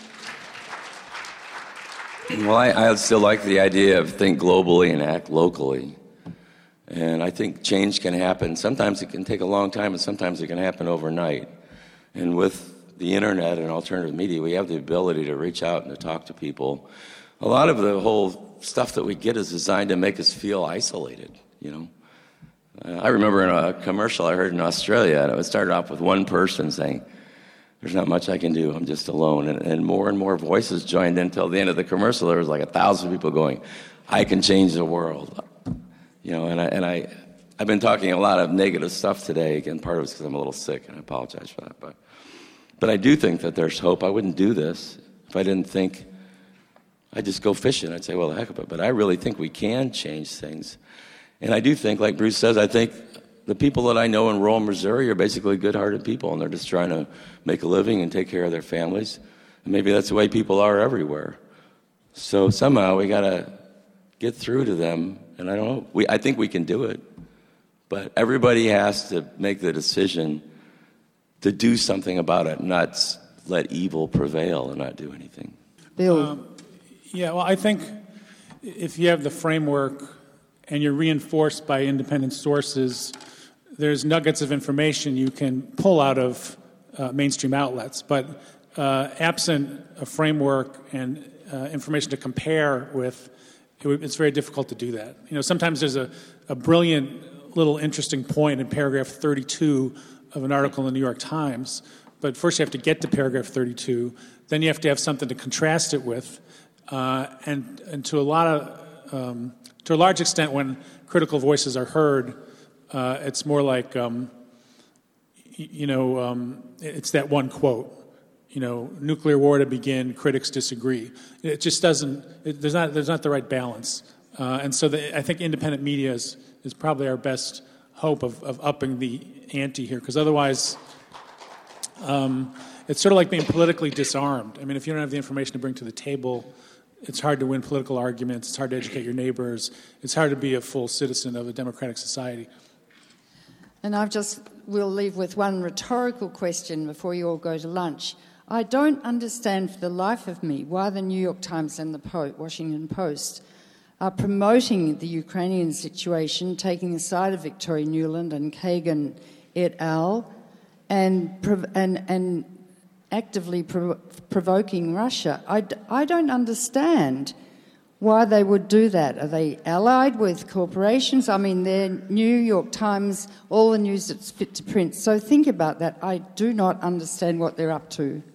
Well, I, I still like the idea of think globally and act locally. And I think change can happen. Sometimes it can take a long time, and sometimes it can happen overnight. And with the internet and alternative media, we have the ability to reach out and to talk to people. A lot of the whole stuff that we get is designed to make us feel isolated, you know. Uh, I remember in a commercial I heard in Australia, and it started off with one person saying, "There's not much I can do, I'm just alone." And, and more and more voices joined in until the end of the commercial. There was like a thousand people going, "I can change the world." You know, and I, and I, I've been talking a lot of negative stuff today. Again, part of it's because I'm a little sick, and I apologize for that. But, but I do think that there's hope. I wouldn't do this if I didn't think. I'd just go fishing. I'd say, well, the heck of it. But I really think we can change things. And I do think, like Bruce says, I think the people that I know in rural Missouri are basically good-hearted people, and they're just trying to make a living and take care of their families. And maybe that's the way people are everywhere. So somehow we got to get through to them. And I don't know, we, I think we can do it, but everybody has to make the decision to do something about it, not let evil prevail and not do anything. Bill. Um, yeah, well, I think if you have the framework and you're reinforced by independent sources, there's nuggets of information you can pull out of uh, mainstream outlets. But uh, absent a framework and uh, information to compare with, it's very difficult to do that. You know, sometimes there's a, a brilliant little interesting point in paragraph thirty-two of an article in the New York Times, but first you have to get to paragraph thirty-two, then you have to have something to contrast it with, uh, and, and to a lot of, um, to a large extent when critical voices are heard, uh, it's more like, um, you know, um, it's that one quote. You know, nuclear war to begin, critics disagree. It just doesn't, it, there's not there's not the right balance. Uh, and so the, I think independent media is, is probably our best hope of, of upping the ante here, because otherwise um, it's sort of like being politically disarmed. I mean, if you don't have the information to bring to the table, it's hard to win political arguments, it's hard to educate your neighbors, it's hard to be a full citizen of a democratic society. And I've just, we'll leave with one rhetorical question before you all go to lunch. I don't understand for the life of me why the New York Times and the po- Washington Post are promoting the Ukrainian situation, taking the side of Victoria Nuland and Kagan et al., and, prov- and, and actively prov- provoking Russia. I, d- I don't understand why they would do that. Are they allied with corporations? I mean, they're New York Times, all the news that's fit to print. So think about that. I do not understand what they're up to.